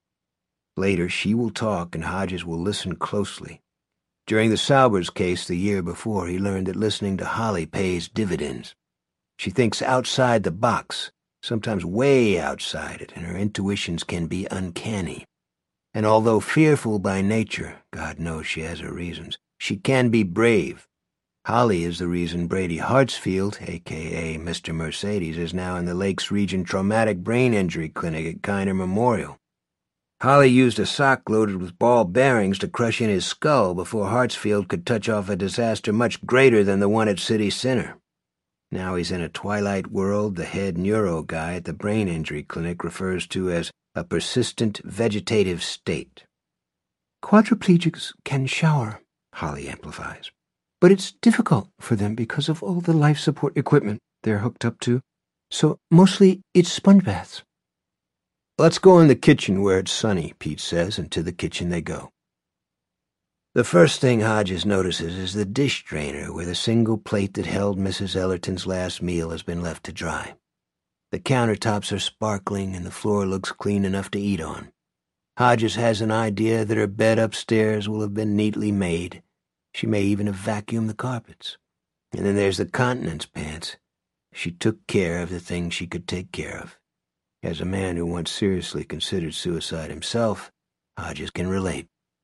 Speaker 3: Later she will talk and Hodges will listen closely. During the Saubers case the year before, he learned that listening to Holly pays dividends. She thinks outside the box, sometimes way outside it, and her intuitions can be uncanny. And although fearful by nature, God knows she has her reasons, she can be brave. Holly is the reason Brady Hartsfield, a k a. Mister Mercedes, is now in the Lakes Region Traumatic Brain Injury Clinic at Kiner Memorial. Holly used a sock loaded with ball bearings to crush in his skull before Hartsfield could touch off a disaster much greater than the one at City Center. Now he's in a twilight world the head neuro guy at the brain injury clinic refers to as a persistent vegetative state. Quadriplegics can shower, Holly amplifies, but it's difficult for them because of all the life support equipment they're hooked up to, so mostly it's sponge baths.
Speaker 1: Let's go in the kitchen where it's sunny, Pete says, and to the kitchen they go. The first thing Hodges notices is the dish drainer where the single plate that held Missus Ellerton's last meal has been left to dry. The countertops are sparkling and the floor looks clean enough to eat on. Hodges has an idea that her bed upstairs will have been neatly made. She may even have vacuumed the carpets. And then there's the continence pants. She took care of the things she could take care of. As a man who once seriously considered suicide himself, Hodges can relate.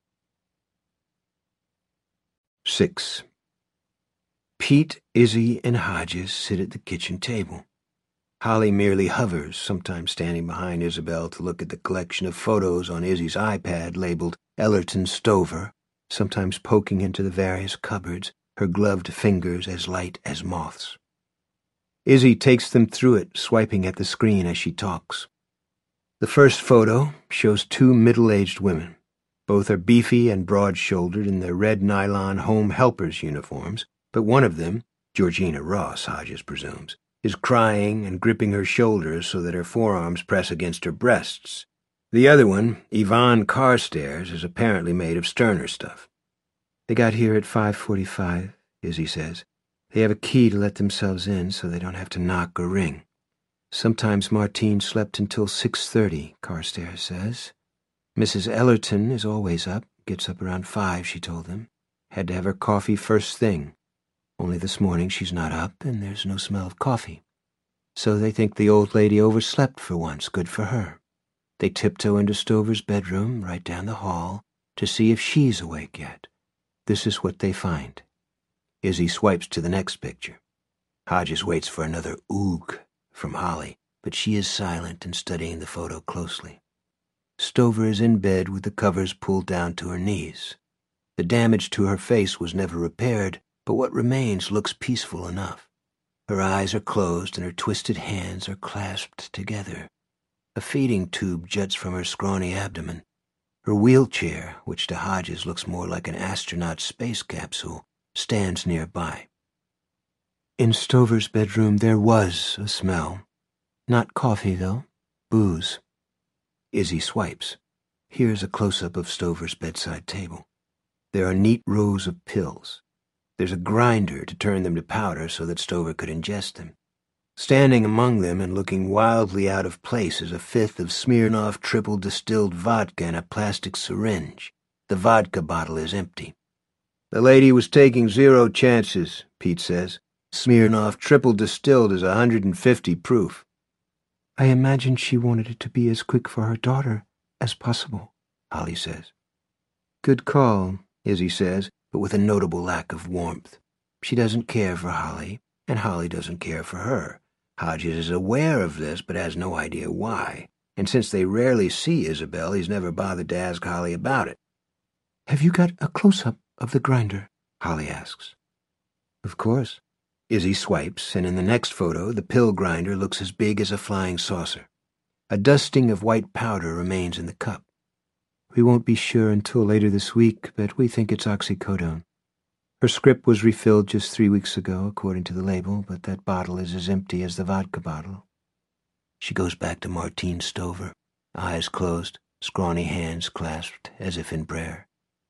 Speaker 3: Six. Pete, Izzy, and Hodges sit at the kitchen table. Holly merely hovers, sometimes standing behind Isabel to look at the collection of photos on Izzy's iPad labeled Ellerton Stover, sometimes poking into the various cupboards, her gloved fingers as light as moths. Izzy takes them through it, swiping at the screen as she talks. The first photo shows two middle-aged women. Both are beefy and broad-shouldered in their red nylon home helpers uniforms, but one of them, Georgina Ross, Hodges presumes, is crying and gripping her shoulders so that her forearms press against her breasts. The other one, Yvonne Carstairs, is apparently made of sterner stuff. They got here at five forty-five, Izzy says. They have a key to let themselves in so they don't have to knock or ring. Sometimes Martine slept until six thirty, Carstairs says. Missus Ellerton is always up, gets up around five, she told them. Had to have her coffee first thing. Only this morning she's not up and there's no smell of coffee. So they think the old lady overslept for once, good for her. They tiptoe into Stover's bedroom, right down the hall, to see if she's awake yet. This is what they find. Izzy swipes to the next picture. Hodges waits for another oog from Holly, but she is silent and studying the photo closely. Stover is in bed with the covers pulled down to her knees. The damage to her face was never repaired, but what remains looks peaceful enough. Her eyes are closed and her twisted hands are clasped together. A feeding tube juts from her scrawny abdomen. Her wheelchair, which to Hodges looks more like an astronaut space capsule, stands nearby. In Stover's bedroom there was a smell. Not coffee, though. Booze. Izzy swipes. Here's a close-up of Stover's bedside table. There are neat rows of pills. There's a grinder to turn them to powder so that Stover could ingest them. Standing among them and looking wildly out of place is a fifth of Smirnoff triple-distilled vodka in a plastic syringe. The vodka bottle is empty. The lady was taking zero chances, Pete says. Smirnoff triple-distilled is one hundred fifty proof. I imagine she wanted it to be as quick for her daughter as possible, Holly says. Good call, Izzy says, but with a notable lack of warmth. She doesn't care for Holly, and Holly doesn't care for her. Hodges is aware of this, but has no idea why, and since they rarely see Isabel, he's never bothered to ask Holly about it. Have you got a close-up of the grinder? Holly asks. Of course. Izzy swipes, and in the next photo, the pill grinder looks as big as a flying saucer. A dusting of white powder remains in the cup. We won't be sure until later this week, but we think it's oxycodone. Her script was refilled just three weeks ago, according to the label, but that bottle is as empty as the vodka bottle. She goes back to Martine Stover, eyes closed, scrawny hands clasped as if in prayer.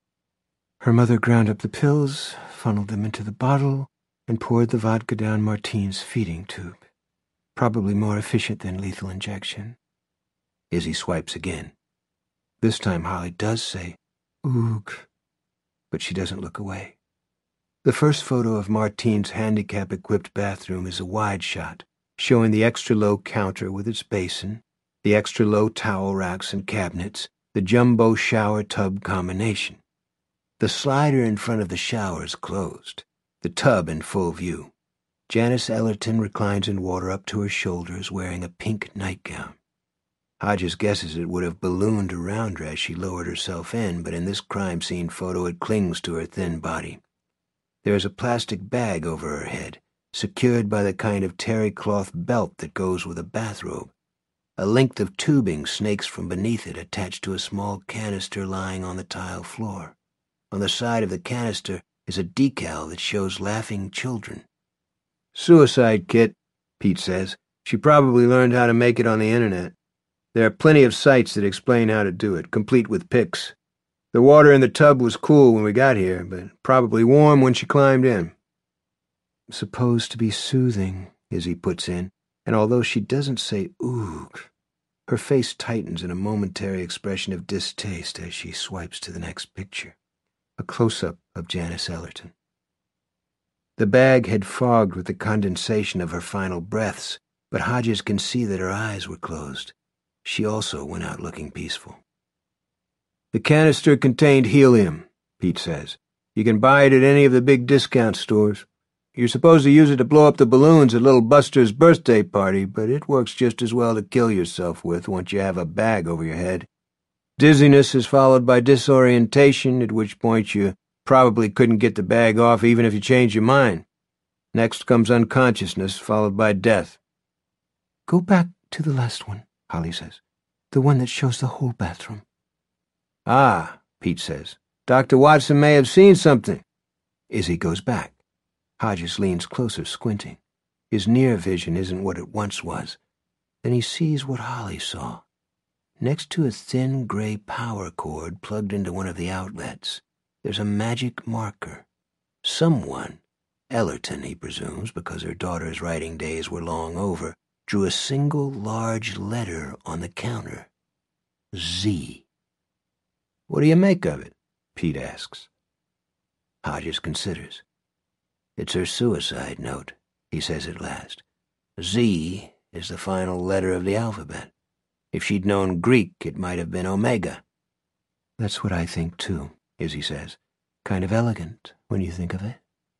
Speaker 3: Her mother ground up the pills, funneled them into the bottle, and poured the vodka down Martine's feeding tube. Probably more efficient than lethal injection. Izzy swipes again. This time Holly does say, oog, but she doesn't look away. The first photo of Martine's handicap-equipped bathroom is a wide shot, showing the extra-low counter with its basin, the extra-low towel racks and cabinets, the jumbo shower tub combination. The slider in front of the shower is closed, the tub in full view. Janice Ellerton reclines in water up to her shoulders, wearing a pink nightgown. Hodges guesses it would have ballooned around her as she lowered herself in, but in this crime scene photo it clings to her thin body. There is a plastic bag over her head, secured by the kind of terry cloth belt that goes with a bathrobe. A length of tubing snakes from beneath it, attached to a small canister lying on the tile floor. On the side of the canister is a decal that shows laughing children. Suicide kit, Pete says. She probably learned how to make it on the internet. There are plenty of sites that explain how to do it, complete with pics. The water in the tub was cool when we got here, but probably warm when she climbed in. Supposed to be soothing, Izzy puts in, and although she doesn't say oog, her face tightens in a momentary expression of distaste as she swipes to the next picture. A close-up of Janice Ellerton. The bag had fogged with the condensation of her final breaths, but Hodges can see that her eyes were closed. She also went out looking peaceful. The canister contained helium, Pete says. You can buy it at any of the big discount stores. You're supposed to use it to blow up the balloons at little Buster's birthday party, but it works just as well to kill yourself with once you have a bag over your head. Dizziness is followed by disorientation, at which point you probably couldn't get the bag off even if you changed your mind. Next comes unconsciousness, followed by death.
Speaker 1: Go back to the last one, Holly says. The one that shows the whole bathroom.
Speaker 3: Ah, Pete says. Doctor Watson may have seen something.
Speaker 1: Izzy goes back. Hodges leans closer, squinting. His near vision isn't what it once was. Then he sees what Holly saw. Next to a thin gray power cord plugged into one of the outlets, there's a magic marker. Someone, Ellerton he presumes because her daughter's writing days were long over, drew a single large letter on the counter. Z.
Speaker 3: What do you make of it?
Speaker 1: Pete asks. Hodges considers. It's her suicide note, he says at last. Z is the final letter of the alphabet. If she'd known Greek, it might have been Omega. That's what I think, too, Izzy says. Kind of elegant, when you think of it.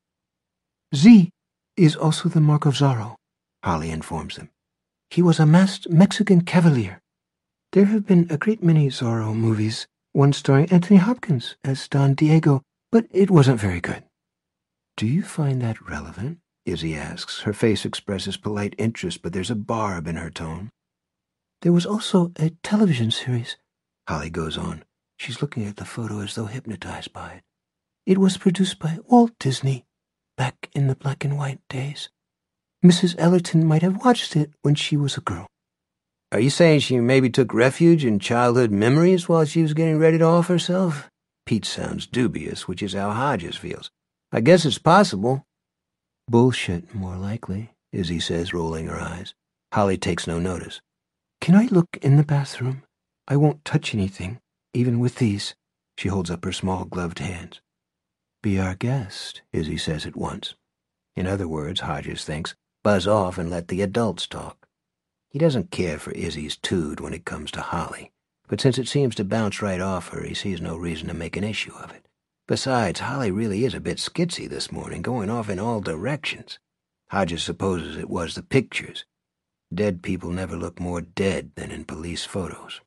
Speaker 1: Z is also the mark of Zorro, Holly informs them. He was a masked Mexican cavalier. There have been a great many Zorro movies, one starring Anthony Hopkins as Don Diego, but it wasn't very good. Do you find that relevant? Izzy asks. Her face expresses polite interest, but there's a barb in her tone. There was also a television series, Holly goes on. She's looking at the photo as though hypnotized by it. It was produced by Walt Disney, back in the black and white days. Missus Ellerton might have watched it when she was a girl.
Speaker 3: Are you saying she maybe took refuge in childhood memories while she was getting ready to off herself? Pete sounds dubious, which is how Hodges feels. I guess it's possible.
Speaker 1: Bullshit, more likely, Izzy says, rolling her eyes. Holly takes no notice. Can I look in the bathroom? I won't touch anything, even with these. She holds up her small gloved hands. Be our guest, Izzy says at once. In other words, Hodges thinks, buzz off and let the adults talk. He doesn't care for Izzy's tood when it comes to Holly, but since it seems to bounce right off her, he sees no reason to make an issue of it. Besides, Holly really is a bit skitsy this morning, going off in all directions. Hodges supposes it was the pictures. Dead people never look more dead than in police photos.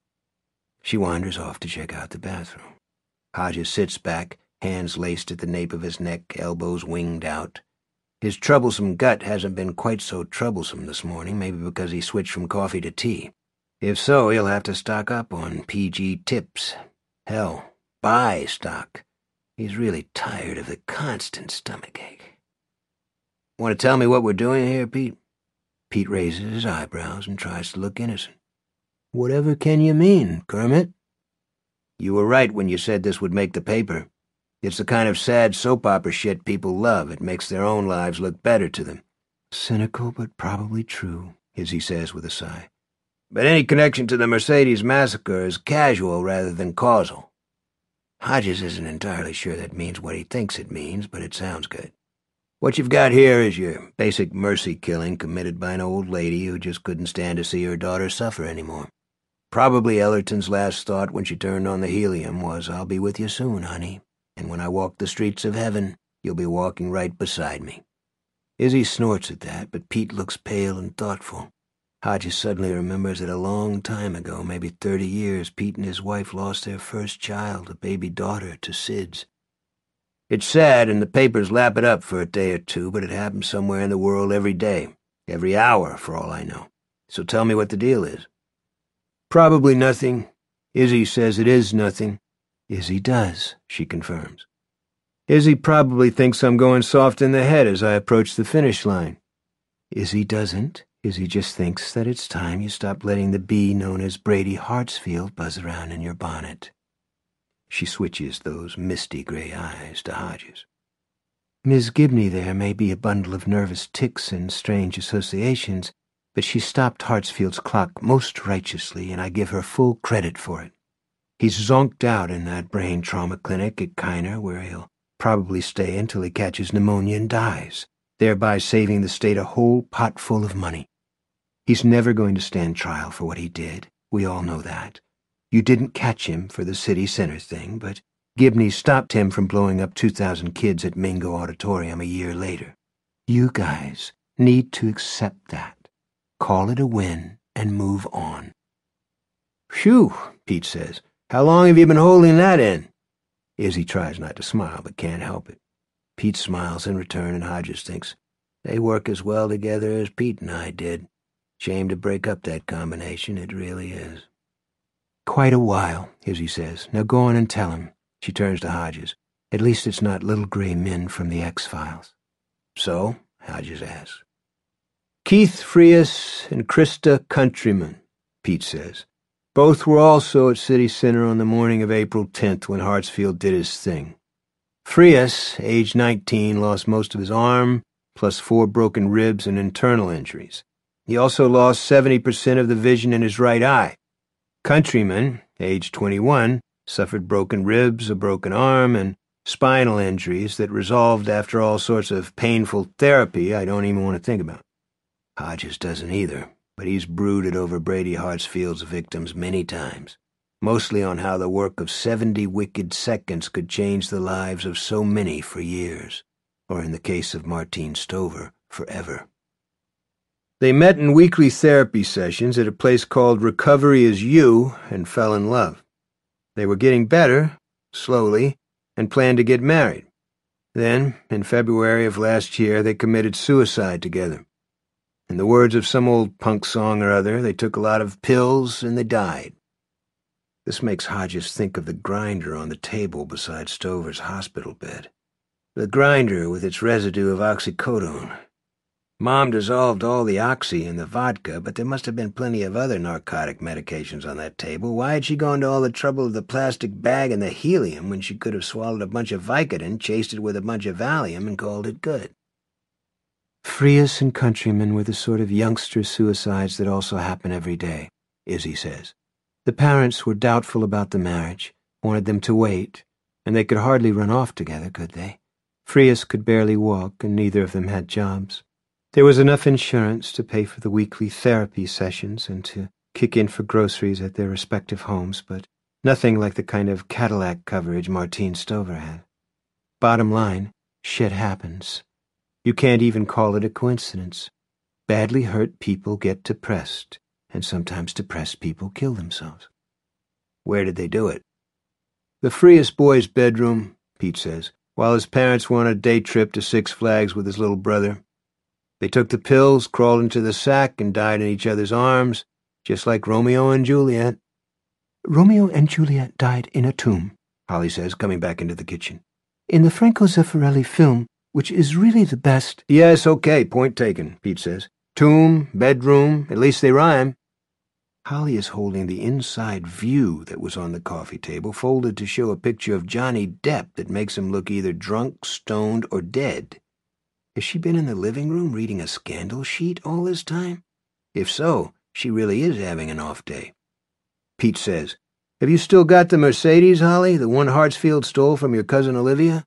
Speaker 1: She wanders off to check out the bathroom. Hodges sits back, hands laced at the nape of his neck, elbows winged out. His troublesome gut hasn't been quite so troublesome this morning, maybe because he switched from coffee to tea. If so, he'll have to stock up on P G tips. Hell, buy stock. He's really tired of the constant stomachache. Want to tell me what we're doing here, Pete? Pete raises his eyebrows and tries to look innocent. Whatever can you mean, Kermit? You were right when you said this would make the paper. It's the kind of sad soap opera shit people love. It makes their own lives look better to them. Cynical, but probably true, Izzy says with a sigh. But any connection to the Mercedes massacre is casual rather than causal. Hodges isn't entirely sure that means what he thinks it means, but it sounds good. What you've got here is your basic mercy killing committed by an old lady who just couldn't stand to see her daughter suffer anymore. Probably Ellerton's last thought when she turned on the helium was, I'll be with you soon, honey, and when I walk the streets of heaven, you'll be walking right beside me. Izzy snorts at that, but Pete looks pale and thoughtful. Hodges suddenly remembers that a long time ago, maybe thirty years, Pete and his wife lost their first child, a baby daughter, to S I D S. It's sad, and the papers lap it up for a day or two, but it happens somewhere in the world every day, every hour, for all I know. So tell me what the deal is. Probably nothing. Izzy says it is nothing. Izzy does, she confirms. Izzy probably thinks I'm going soft in the head as I approach the finish line. Izzy doesn't. Izzy just thinks that it's time you stop letting the bee known as Brady Hartsfield buzz around in your bonnet. She switches those misty gray eyes to Hodges. Miss Gibney there may be a bundle of nervous tics and strange associations, but she stopped Hartsfield's clock most righteously, and I give her full credit for it. He's zonked out in that brain trauma clinic at Kiner, where he'll probably stay until he catches pneumonia and dies, thereby saving the state a whole pot full of money. He's never going to stand trial for what he did. We all know that. You didn't catch him for the city center thing, but Gibney stopped him from blowing up two thousand kids at Mingo Auditorium a year later. You guys need to accept that, call it a win, and move on. Phew, Pete says. How long have you been holding that in? Izzy tries not to smile, but can't help it. Pete smiles in return, and Hodges thinks, they work as well together as Pete and I did. Shame to break up that combination, it really is. Quite a while, Izzy says. Now go on and tell him. She turns to Hodges. At least it's not little gray men from the X-Files. So, Hodges asks. Keith Frias and Krista Countryman, Pete says. Both were also at City Center on the morning of April tenth when Hartsfield did his thing. Frias, age nineteen, lost most of his arm, plus four broken ribs and internal injuries. He also lost seventy percent of the vision in his right eye. Countryman, age twenty-one, suffered broken ribs, a broken arm, and spinal injuries that resolved after all sorts of painful therapy I don't even want to think about. Hodges doesn't either, but he's brooded over Brady Hartsfield's victims many times, mostly on how the work of seventy wicked seconds could change the lives of so many for years, or in the case of Martine Stover, forever. They met in weekly therapy sessions at a place called Recovery Is You and fell in love. They were getting better, slowly, and planned to get married. Then, in February of last year, they committed suicide together. In the words of some old punk song or other, they took a lot of pills and they died. This makes Hodges think of the grinder on the table beside Stover's hospital bed. The grinder with its residue of oxycodone. Mom dissolved all the oxy in the vodka, but there must have been plenty of other narcotic medications on that table. Why had she gone to all the trouble of the plastic bag and the helium when she could have swallowed a bunch of Vicodin, chased it with a bunch of Valium, and called it good? Frias and Countryman were the sort of youngster suicides that also happen every day, Izzy says. The parents were doubtful about the marriage, wanted them to wait, and they could hardly run off together, could they? Frias could barely walk, and neither of them had jobs. There was enough insurance to pay for the weekly therapy sessions and to kick in for groceries at their respective homes, but nothing like the kind of Cadillac coverage Martine Stover had. Bottom line, shit happens. You can't even call it a coincidence. Badly hurt people get depressed, and sometimes depressed people kill themselves. Where did they do it? The Frias boy's bedroom, Pete says, while his parents were on a day trip to Six Flags with his little brother. They took the pills, crawled into the sack, and died in each other's arms, just like Romeo and Juliet. Romeo and Juliet died in a tomb, Holly says, coming back into the kitchen. In the Franco Zeffirelli film, which is really the best— Yes, okay, point taken, Pete says. Tomb, bedroom, at least they rhyme. Holly is holding the inside view that was on the coffee table, folded to show a picture of Johnny Depp that makes him look either drunk, stoned, or dead. Has she been in the living room reading a scandal sheet all this time? If so, she really is having an off day. Pete says, Have you still got the Mercedes, Holly, the one Hartsfield stole from your cousin Olivia?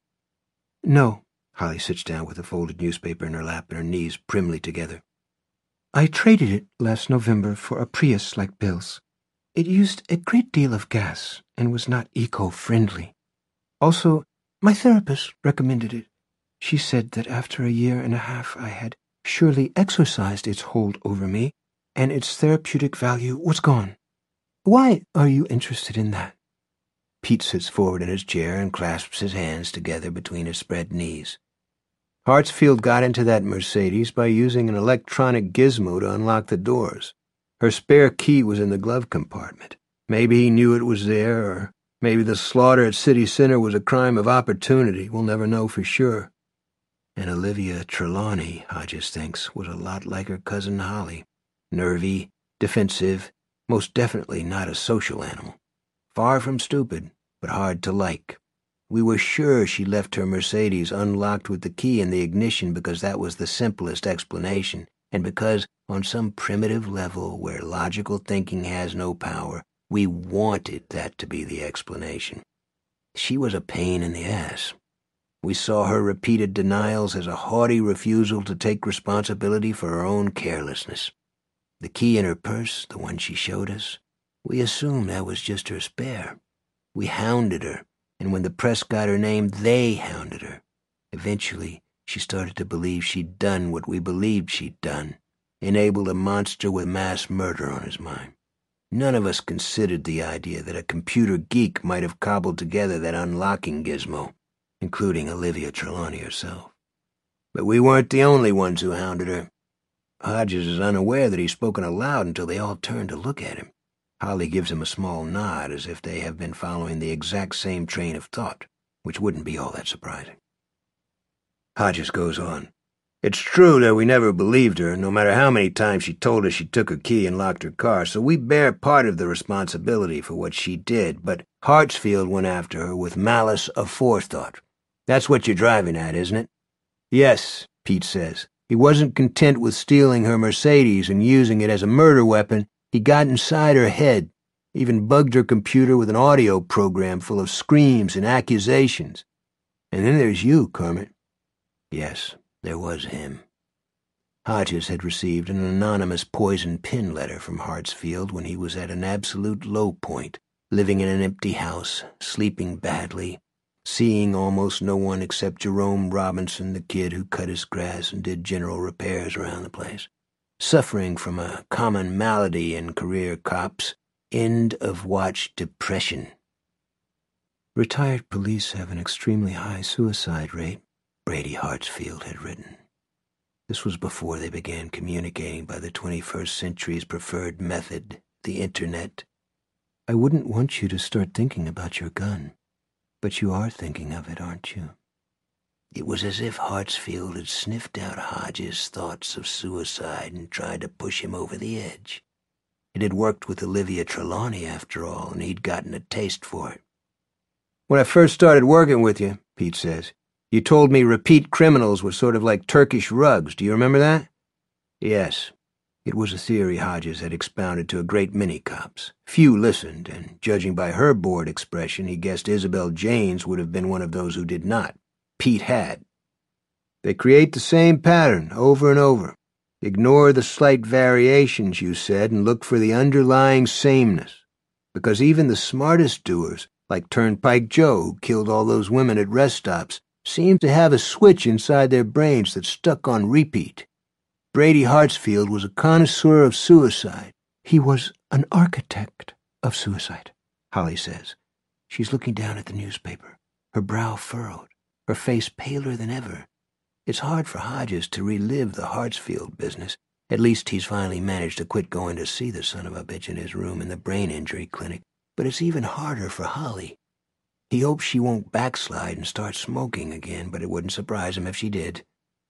Speaker 1: No. Holly sits down with a folded newspaper in her lap and her knees primly together. I traded it last November for a Prius like Bill's. It used a great deal of gas and was not eco-friendly. Also, my therapist recommended it. She said that after a year and a half I had surely exorcised its hold over me, and its therapeutic value was gone. Why are you interested in that? Pete sits forward in his chair and clasps his hands together between his spread knees. Hartsfield got into that Mercedes by using an electronic gizmo to unlock the doors. Her spare key was in the glove compartment. Maybe he knew it was there, or maybe the slaughter at City Center was a crime of opportunity. We'll never know for sure. And Olivia Trelawney, Hodges thinks, was a lot like her cousin Holly. Nervy, defensive, most definitely not a social animal. Far from stupid, but hard to like. We were sure she left her Mercedes unlocked with the key in the ignition because that was the simplest explanation, and because, on some primitive level where logical thinking has no power, we wanted that to be the explanation. She was a pain in the ass. We saw her repeated denials as a haughty refusal to take responsibility for her own carelessness. The key in her purse, the one she showed us, we assumed that was just her spare. We hounded her, and when the press got her name, they hounded her. Eventually, she started to believe she'd done what we believed she'd done, enabled a monster with mass murder on his mind. None of us considered the idea that a computer geek might have cobbled together that unlocking gizmo. including Olivia Trelawney herself. But we weren't the only ones who hounded her. Hodges is unaware that he's spoken aloud until they all turn to look at him. Holly gives him a small nod, as if they have been following the exact same train of thought, which wouldn't be all that surprising. Hodges goes on. It's true that we never believed her, no matter how many times she told us she took her key and locked her car, so we bear part of the responsibility for what she did, but Hartsfield went after her with malice aforethought. That's what you're driving at, isn't it? Yes, Pete says. He wasn't content with stealing her Mercedes and using it as a murder weapon. He got inside her head, even bugged her computer with an audio program full of screams and accusations. And then there's you, Kermit. Yes, there was him. Hodges had received an anonymous poison pin letter from Hartsfield when he was at an absolute low point, living in an empty house, sleeping badly, seeing almost no one except Jerome Robinson, the kid who cut his grass and did general repairs around the place, suffering from a common malady in career cops, end-of-watch depression. Retired police have an extremely high suicide rate, Brady Hartsfield had written. This was before they began communicating by the twenty-first century's preferred method, the Internet. I wouldn't want you to start thinking about your gun. But you are thinking of it, aren't you? It was as if Hartsfield had sniffed out Hodges' thoughts of suicide and tried to push him over the edge. It had worked with Olivia Trelawney, after all, and he'd gotten a taste for it. When I first started working with you, Pete says, you told me repeat criminals were sort of like Turkish rugs. Do you remember that? Yes. It was a theory Hodges had expounded to a great many cops. Few listened, and judging by her bored expression, he guessed Isabel Janes would have been one of those who did not. Pete had. They create the same pattern over and over. Ignore the slight variations, you said, and look for the underlying sameness. Because even the smartest doers, like Turnpike Joe, who killed all those women at rest stops, seemed to have a switch inside their brains that stuck on repeat. Brady Hartsfield was a connoisseur of suicide. He was an architect of suicide, Holly says. She's looking down at the newspaper, her brow furrowed, her face paler than ever. It's hard for Hodges to relive the Hartsfield business. At least he's finally managed to quit going to see the son of a bitch in his room in the brain injury clinic. But it's even harder for Holly. He hopes she won't backslide and start smoking again, but it wouldn't surprise him if she did.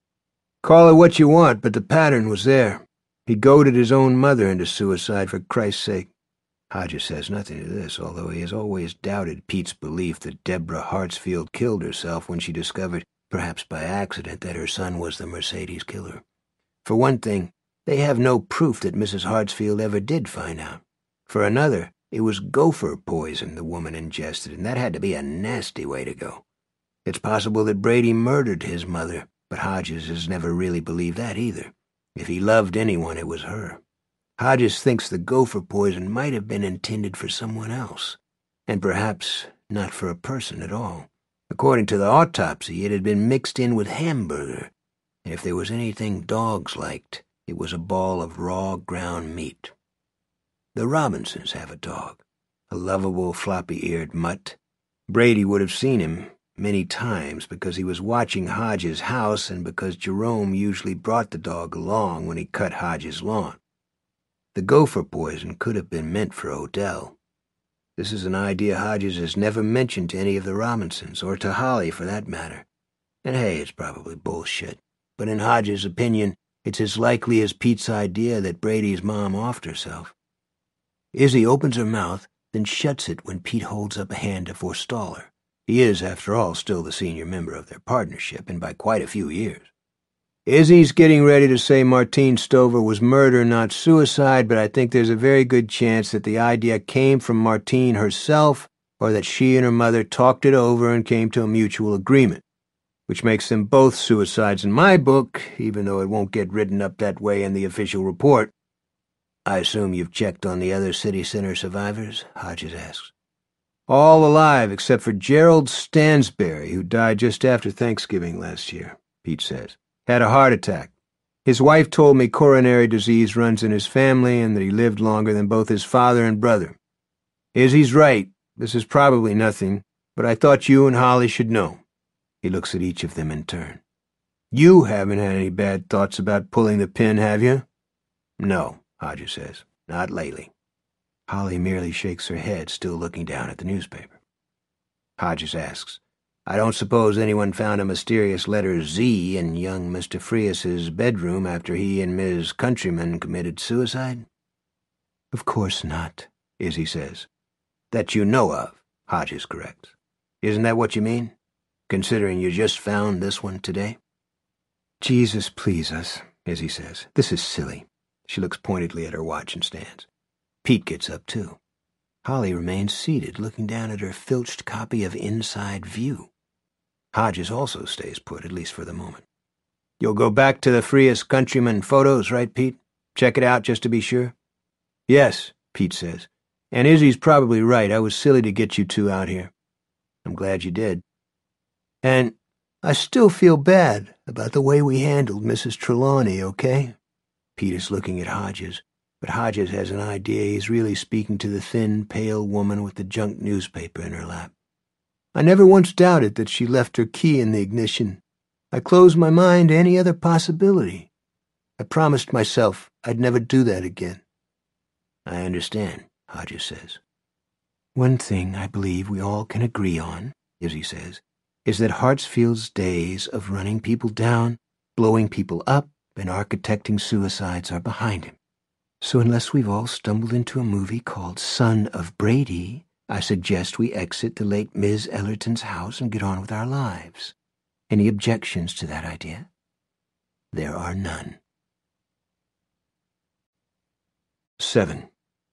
Speaker 1: Call it what you want, but the pattern was there. He goaded his own mother into suicide, for Christ's sake. Hodges says nothing to this, although he has always doubted Pete's belief that Deborah Hartsfield killed herself when she discovered, perhaps by accident, that her son was the Mercedes killer. For one thing, they have no proof that Missus Hartsfield ever did find out. For another, it was gopher poison the woman ingested, and that had to be a nasty way to go. It's possible that Brady murdered his mother, but Hodges has never really believed that either. If he loved anyone, it was her. Hodges thinks the gopher poison might have been intended for someone else, and perhaps not for a person at all. According to the autopsy, it had been mixed in with hamburger, and if there was anything dogs liked, it was a ball of raw ground meat. The Robinsons have a dog, a lovable floppy-eared mutt. Brady would have seen him many times because he was watching Hodges' house and because Jerome usually brought the dog along when he cut Hodges' lawn. The gopher poison could have been meant for Odell. This is an idea Hodges has never mentioned to any of the Robinsons, or to Holly for that matter. And hey, it's probably bullshit, but in Hodges' opinion, it's as likely as Pete's idea that Brady's mom offed herself. Izzy opens her mouth, then shuts it when Pete holds up a hand to forestall her. He is, after all, still the senior member of their partnership, and by quite a few years. Izzy's getting ready to say Martine Stover was murder, not suicide, but I think there's a very good chance that the idea came from Martine herself, or that she and her mother talked it over and came to a mutual agreement, which makes them both suicides in my book, even though it won't get written up that way in the official report. I assume you've checked on the other city center survivors? Hodges asks. All alive except for Gerald Stansberry, who died just after Thanksgiving last year, Pete says. Had a heart attack. His wife told me coronary disease runs in his family and that he lived longer than both his father and brother. Izzy's right. This is probably nothing, but I thought you and Holly should know.
Speaker 3: He looks at each of them in turn. You haven't had any bad thoughts about pulling the pin, have you? No, Hodges says. Not lately. Holly merely shakes her head, still looking down at the newspaper. Hodges asks, I don't suppose anyone found a mysterious letter Z in young Mister Frias's bedroom after he and Miz Countryman committed suicide? Of course not, Izzy says. That you know of, Hodges corrects. Isn't that what you mean? Considering you just found this one today? Jesus please us, Izzy says. This is silly. She looks pointedly at her watch and stands. Pete gets up too. Holly remains seated, looking down at her filched copy of Inside View. Hodges also stays put, at least for the moment. You'll go back to the Frias Countryman photos, right, Pete? Check it out just to be sure? Yes, Pete says. And Izzy's probably right. I was silly to get you two out here. I'm glad you did. And I still feel bad about the way we handled Missus Trelawney, okay? Pete is looking at Hodges, but Hodges has an idea he's really speaking to the thin, pale woman with the junk newspaper in her lap. I never once doubted that she left her key in the ignition. I closed my mind to any other possibility. I promised myself I'd never do that again. I understand, Hodges says. One thing I believe we all can agree on, Izzy says, is that Hartsfield's days of running people down, blowing people up, and architecting suicides are behind him. So unless we've all stumbled into a movie called Son of Brady, I suggest we exit the late Miz Ellerton's house and get on with our lives. Any objections to that idea? There are none. Seven.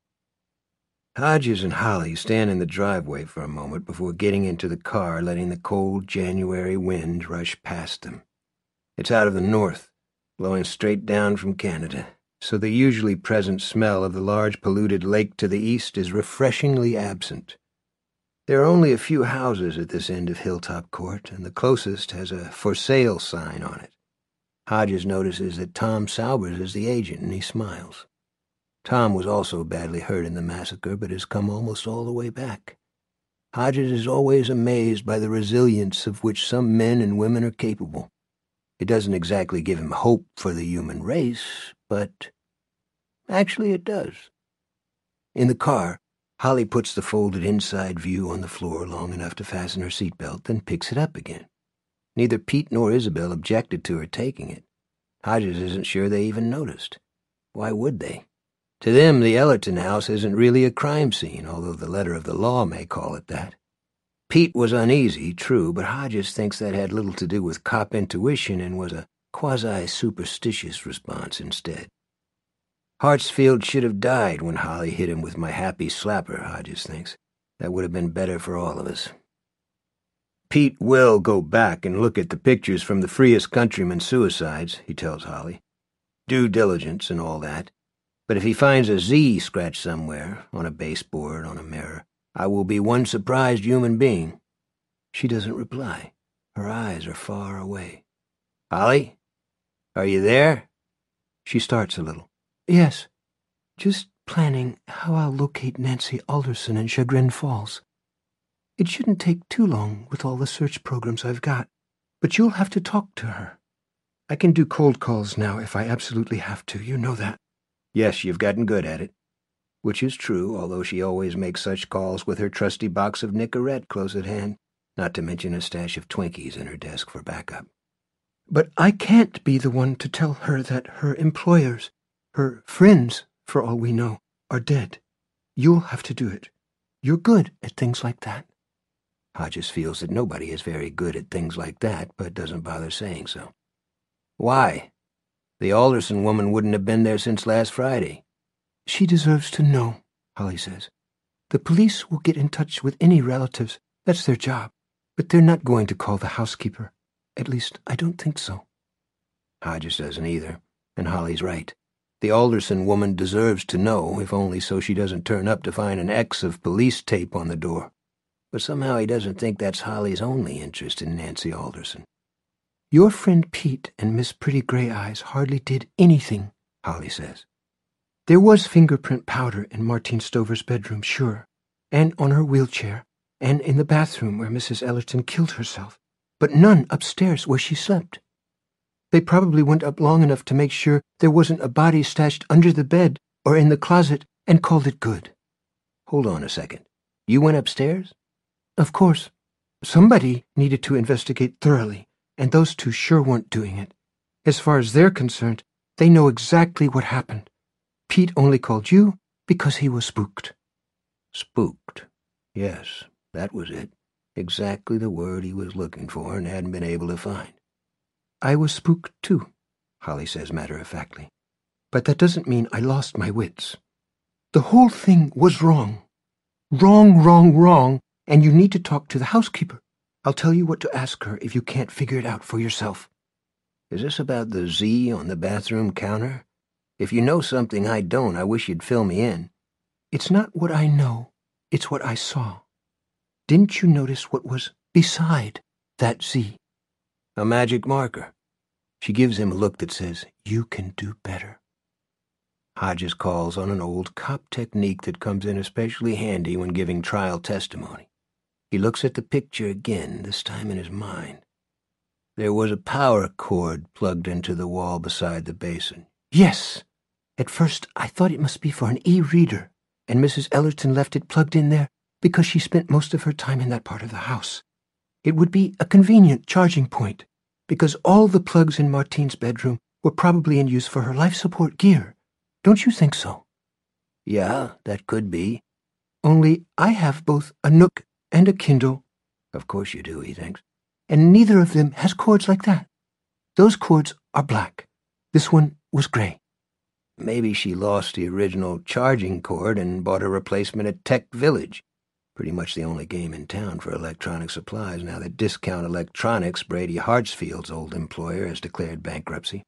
Speaker 3: Hodges and Holly stand in the driveway for a moment before getting into the car, letting the cold January wind rush past them. It's out of the north, blowing straight down from Canada, so the usually present smell of the large polluted lake to the east is refreshingly absent. There are only a few houses at this end of Hilltop Court, and the closest has a for sale sign on it. Hodges notices that Tom Saubers is the agent, and he smiles. Tom was also badly hurt in the massacre, but has come almost all the way back. Hodges is always amazed by the resilience of which some men and women are capable. It doesn't exactly give him hope for the human race, but actually it does. In the car, Holly puts the folded Inside View on the floor long enough to fasten her seatbelt, then picks it up again. Neither Pete nor Isabel objected to her taking it. Hodges isn't sure they even noticed. Why would they? To them, the Ellerton house isn't really a crime scene, although the letter of the law may call it that. Pete was uneasy, true, but Hodges thinks that had little to do with cop intuition and was a quasi-superstitious response instead. Hartsfield should have died when Holly hit him with my happy slapper, Hodges thinks. That would have been better for all of us. Pete will go back and look at the pictures from the Frias Countryman suicides, he tells Holly. Due diligence and all that. But if he finds a Z scratch somewhere, on a baseboard, on a mirror, I will be one surprised human being. She doesn't reply. Her eyes are far away. Holly? Are you there? She starts a little. Yes. Just planning how I'll locate Nancy Alderson in Chagrin Falls. It shouldn't take too long with all the search programs I've got, but you'll have to talk to her. I can do cold calls now if I absolutely have to, you know that. Yes, you've gotten good at it. Which is true, although she always makes such calls with her trusty box of Nicorette close at hand, not to mention a stash of Twinkies in her desk for backup. But I can't be the one to tell her that her employers, her friends, for all we know, are dead. You'll have to do it. You're good at things like that. Hodges feels that nobody is very good at things like that, but doesn't bother saying so. Why? The Alderson woman wouldn't have been there since last Friday. She deserves to know, Holly says. The police will get in touch with any relatives. That's their job. But they're not going to call the housekeeper. At least, I don't think so. Hodges doesn't either, and Holly's right. The Alderson woman deserves to know, if only so she doesn't turn up to find an X of police tape on the door. But somehow he doesn't think that's Holly's only interest in Nancy Alderson. Your friend Pete and Miss Pretty Gray Eyes hardly did anything, Holly says. There was fingerprint powder in Martine Stover's bedroom, sure, and on her wheelchair, and in the bathroom where Missus Ellerton killed herself. but none upstairs where she slept. They probably went up long enough to make sure there wasn't a body stashed under the bed or in the closet and called it good.
Speaker 1: Hold on a second. You went upstairs?
Speaker 3: Of course. Somebody needed to investigate thoroughly, and those two sure weren't doing it. As far as they're concerned, they know exactly what happened. Pete only called you because he was spooked.
Speaker 1: Spooked. Yes, that was it. Exactly the word he was looking for and hadn't been able to find.
Speaker 3: I was spooked too, Holly says matter-of-factly. But that doesn't mean I lost my wits. The whole thing was wrong. Wrong, wrong, wrong, and you need to talk to the housekeeper. I'll tell you what to ask her if you can't figure it out for yourself.
Speaker 1: Is this about the Z on the bathroom counter? If you know something I don't, I wish you'd fill me in.
Speaker 3: It's not what I know, it's what I saw. Didn't you notice what was beside that Z?
Speaker 1: A magic marker. She gives him a look that says, "You can do better." Hodges calls on an old cop technique that comes in especially handy when giving trial testimony. He looks at the picture again, this time in his mind. There was a power cord plugged into the wall beside the basin.
Speaker 3: Yes. At first I thought it must be for an e-reader, and Missus Ellerton left it plugged in there because she spent most of her time in that part of the house. It would be a convenient charging point, because all the plugs in Martine's bedroom were probably in use for her life support gear. Don't you think so?
Speaker 1: Yeah, that could be.
Speaker 3: Only I have both a Nook and a Kindle.
Speaker 1: Of course you do, he thinks.
Speaker 3: And neither of them has cords like that. Those cords are black. This one was gray.
Speaker 1: Maybe she lost the original charging cord and bought a replacement at Tech Village. Pretty much the only game in town for electronic supplies now that Discount Electronics, Brady Hartsfield's old employer, has declared bankruptcy.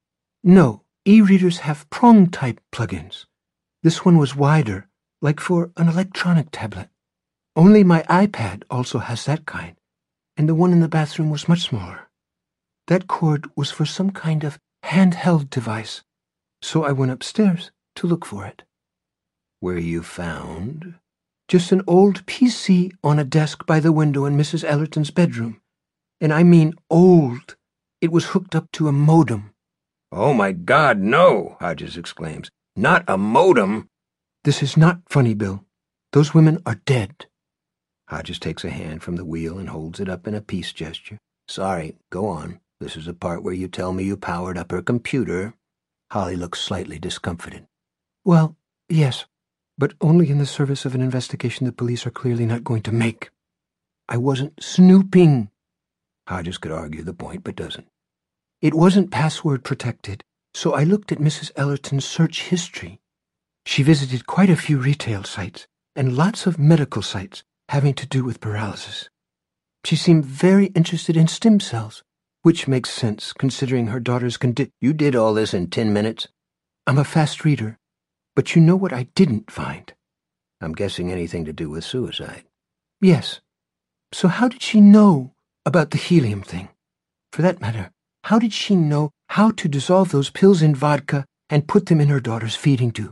Speaker 3: No, e-readers have prong-type plugins. This one was wider, like for an electronic tablet. Only my iPad also has that kind, and the one in the bathroom was much smaller. That cord was for some kind of handheld device, so I went upstairs to look for it.
Speaker 1: Where you found?
Speaker 3: Just an old P C on a desk by the window in Missus Ellerton's bedroom. And I mean old. It was hooked up to a modem.
Speaker 1: Oh, my God, no, Hodges exclaims. Not a modem.
Speaker 3: This is not funny, Bill. Those women are dead.
Speaker 1: Hodges takes a hand from the wheel and holds it up in a peace gesture. Sorry, go on. This is the part where you tell me you powered up her computer. Holly looks slightly discomfited.
Speaker 3: Well, yes, but only in the service of an investigation the police are clearly not going to make. I wasn't snooping.
Speaker 1: Hodges could argue the point, but doesn't.
Speaker 3: It wasn't password protected, so I looked at Missus Ellerton's search history. She visited quite a few retail sites and lots of medical sites having to do with paralysis. She seemed very interested in stem cells, which makes sense considering her daughter's condi-
Speaker 1: You did all this in ten minutes?
Speaker 3: I'm a fast reader, but you know what I didn't find?
Speaker 1: I'm guessing anything to do with suicide.
Speaker 3: Yes. So how did she know about the helium thing? For that matter, how did she know how to dissolve those pills in vodka and put them in her daughter's feeding tube?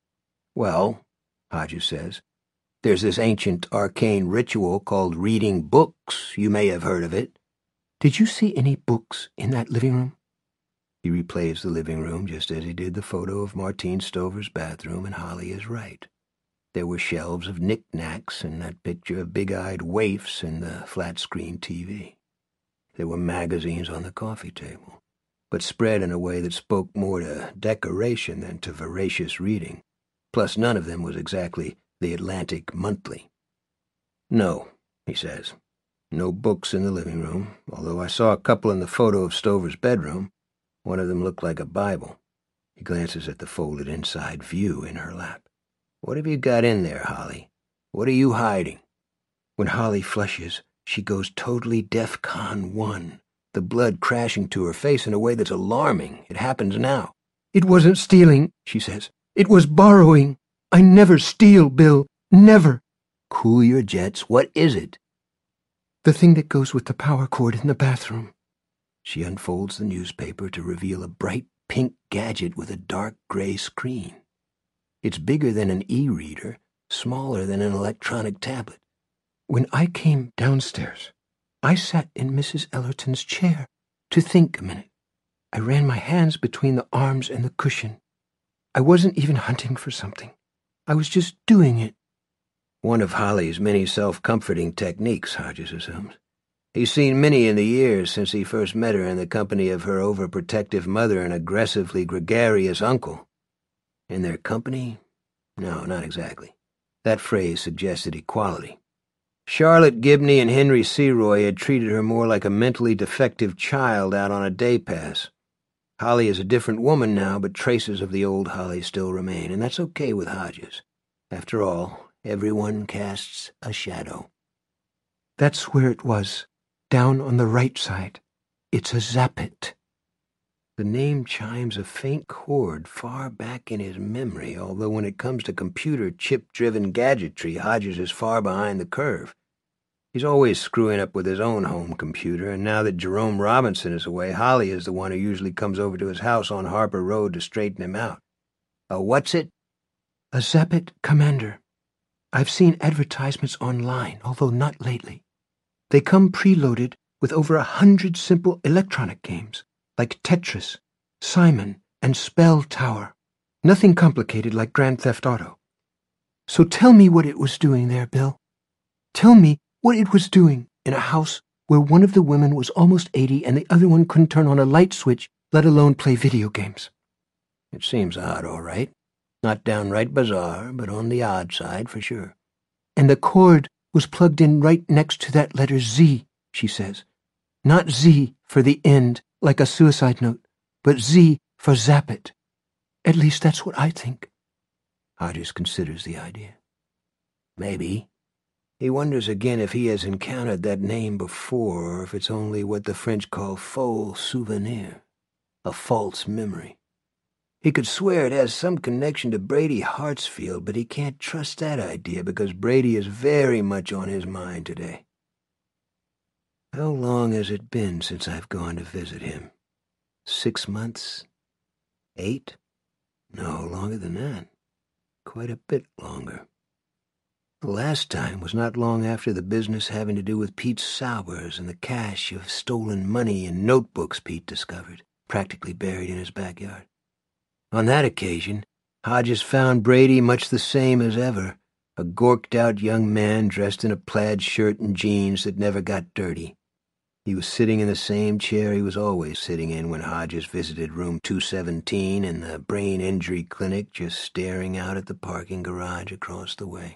Speaker 1: Well, Hodges says, there's this ancient arcane ritual called reading books. You may have heard of it.
Speaker 3: Did you see any books in that living room?
Speaker 1: He replays the living room just as he did the photo of Martine Stover's bathroom, and Holly is right. There were shelves of knickknacks and that picture of big-eyed waifs in the flat-screen T V. There were magazines on the coffee table, but spread in a way that spoke more to decoration than to voracious reading. Plus, none of them was exactly the Atlantic Monthly. No, he says. No books in the living room, although I saw a couple in the photo of Stover's bedroom. One of them looked like a Bible. He glances at the folded inside view in her lap. What have you got in there, Holly? What are you hiding? When Holly flushes, she goes totally DEFCON one, the blood crashing to her face in a way that's alarming. It happens now.
Speaker 3: It wasn't stealing, she says. It was borrowing. I never steal, Bill. Never.
Speaker 1: Cool your jets. What is it?
Speaker 3: The thing that goes with the power cord in the bathroom.
Speaker 1: She unfolds the newspaper to reveal a bright pink gadget with a dark gray screen. It's bigger than an e-reader, smaller than an electronic tablet.
Speaker 3: When I came downstairs, I sat in Missus Ellerton's chair to think a minute. I ran my hands between the arms and the cushion. I wasn't even hunting for something. I was just doing it.
Speaker 1: One of Holly's many self-comforting techniques, Hodges assumes. He's seen many in the years since he first met her in the company of her overprotective mother and aggressively gregarious uncle. In their company? No, not exactly. That phrase suggested equality. Charlotte Gibney and Henry Seroy had treated her more like a mentally defective child out on a day pass. Holly is a different woman now, but traces of the old Holly still remain, and that's okay with Hodges. After all, everyone casts a shadow.
Speaker 3: That's where it was, down on the right side. It's a Zappit.
Speaker 1: The name chimes a faint chord far back in his memory, although when it comes to computer chip-driven gadgetry, Hodges is far behind the curve. He's always screwing up with his own home computer, and now that Jerome Robinson is away, Holly is the one who usually comes over to his house on Harper Road to straighten him out. A what's it?
Speaker 3: A Zappit Commander. I've seen advertisements online, although not lately. They come preloaded with over a hundred simple electronic games, like Tetris, Simon, and Spell Tower. Nothing complicated like Grand Theft Auto. So tell me what it was doing there, Bill. Tell me what it was doing in a house where one of the women was almost eighty and the other one couldn't turn on a light switch, let alone play video games.
Speaker 1: It seems odd, all right. Not downright bizarre, but on the odd side for sure.
Speaker 3: And the cord was plugged in right next to that letter Z, she says. Not Z for the end, like a suicide note, but Z for Zappit. At least that's what I think.
Speaker 1: Hodges considers the idea. Maybe. He wonders again if he has encountered that name before, or if it's only what the French call faux souvenir, a false memory. He could swear it has some connection to Brady Hartsfield, but he can't trust that idea because Brady is very much on his mind today. How long has it been since I've gone to visit him? Six months? Eight? No, longer than that. Quite a bit longer. The last time was not long after the business having to do with Pete Sowers and the cache of stolen money and notebooks Pete discovered, practically buried in his backyard. On that occasion, Hodges found Brady much the same as ever, a gorked-out young man dressed in a plaid shirt and jeans that never got dirty. He was sitting in the same chair he was always sitting in when Hodges visited room two seventeen in the brain injury clinic, just staring out at the parking garage across the way.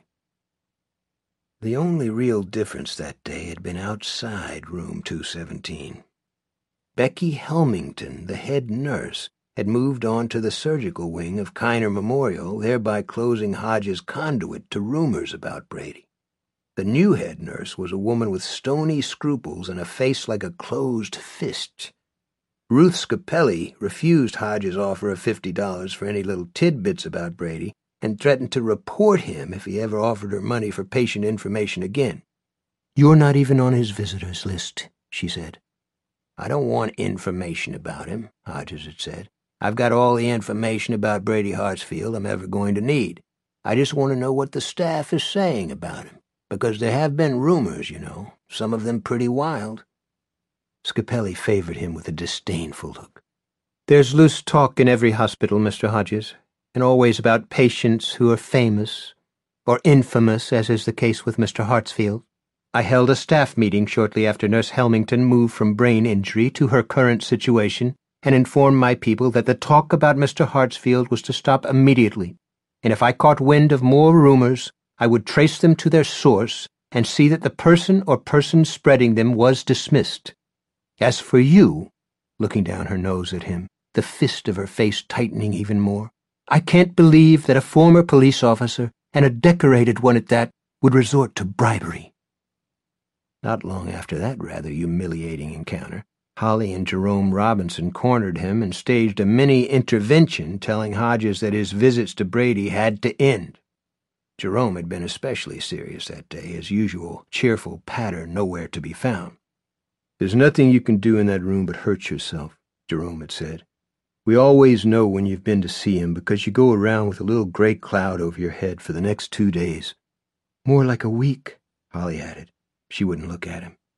Speaker 1: The only real difference that day had been outside room two seventeen. Becky Helmington, the head nurse, had moved on to the surgical wing of Kiner Memorial, thereby closing Hodges' conduit to rumors about Brady. The new head nurse was a woman with stony scruples and a face like a closed fist. Ruth Scapelli refused Hodges' offer of fifty dollars for any little tidbits about Brady and threatened to report him if he ever offered her money for patient information again.
Speaker 3: "You're not even on his visitors list," she said.
Speaker 1: "I don't want information about him," Hodges had said. "I've got all the information about Brady Hartsfield I'm ever going to need. I just want to know what the staff is saying about him, because there have been rumors, you know, some of them pretty wild."
Speaker 3: Scapelli favored him with a disdainful look. "There's loose talk in every hospital, Mister Hodges, and always about patients who are famous, or infamous, as is the case with Mister Hartsfield. I held a staff meeting shortly after Nurse Helmington moved from brain injury to her current situation, and informed my people that the talk about Mister Hartsfield was to stop immediately, and if I caught wind of more rumors, I would trace them to their source and see that the person or persons spreading them was dismissed. As for you," looking down her nose at him, the fist of her face tightening even more, "I can't believe that a former police officer, and a decorated one at that, would resort to bribery."
Speaker 1: Not long after that rather humiliating encounter, Holly and Jerome Robinson cornered him and staged a mini-intervention telling Hodges that his visits to Brady had to end. Jerome had been especially serious that day, his usual cheerful patter nowhere to be found. "There's nothing you can do in that room but hurt yourself," Jerome had said. "We always know when you've been to see him because you go around with a little gray cloud over your head for the next two days."
Speaker 3: "More like a week,"
Speaker 1: Holly added. She wouldn't look at him.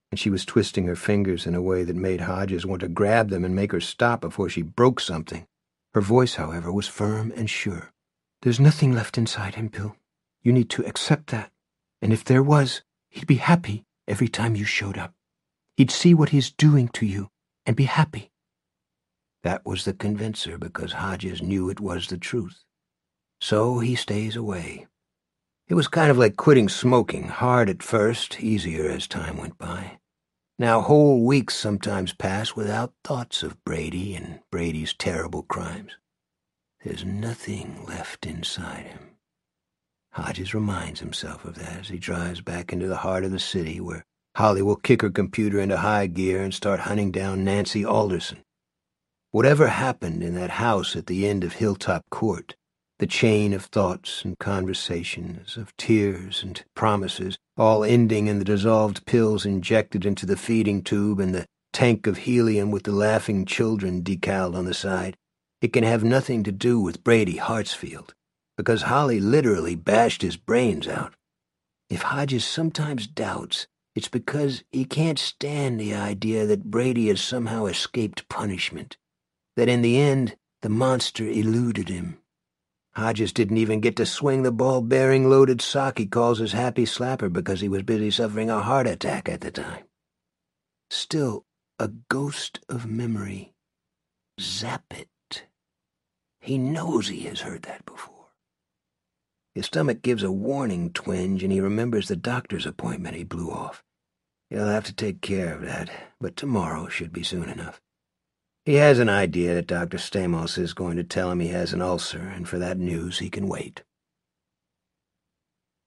Speaker 1: and she was twisting her fingers in a way that made Hodges want to grab them and make her stop before she broke something. Her voice, however, was firm and sure. "There's nothing left inside him, Bill. You need to accept that. And if there was, he'd be happy every time you showed up. He'd see what he's doing to you and be happy." That was the convincer because Hodges knew it was the truth. So he stays away. It was kind of like quitting smoking, hard at first, easier as time went by. Now whole weeks sometimes pass without thoughts of Brady and Brady's terrible crimes. There's nothing left inside him. Hodges reminds himself of that as he drives back into the heart of the city where Holly will kick her computer into high gear and start hunting down Nancy Alderson. Whatever happened in that house at the end of Hilltop Court, the chain of thoughts and conversations, of tears and promises, all ending in the dissolved pills injected into the feeding tube and the tank of helium with the laughing children decaled on the side, it can have nothing to do with Brady Hartsfield, because Holly literally bashed his brains out. If Hodges sometimes doubts, it's because he can't stand the idea that Brady has somehow escaped punishment, that in the end the monster eluded him. Hodges didn't even get to swing the ball-bearing loaded sock he calls his happy slapper because he was busy suffering a heart attack at the time. Still, a ghost of memory. Zap it. He knows he has heard that before. His stomach gives a warning twinge, and he remembers the doctor's appointment he blew off. He'll have to take care of that, but tomorrow should be soon enough. He has an idea that Doctor Stamos is going to tell him he has an ulcer, and for that news he can wait.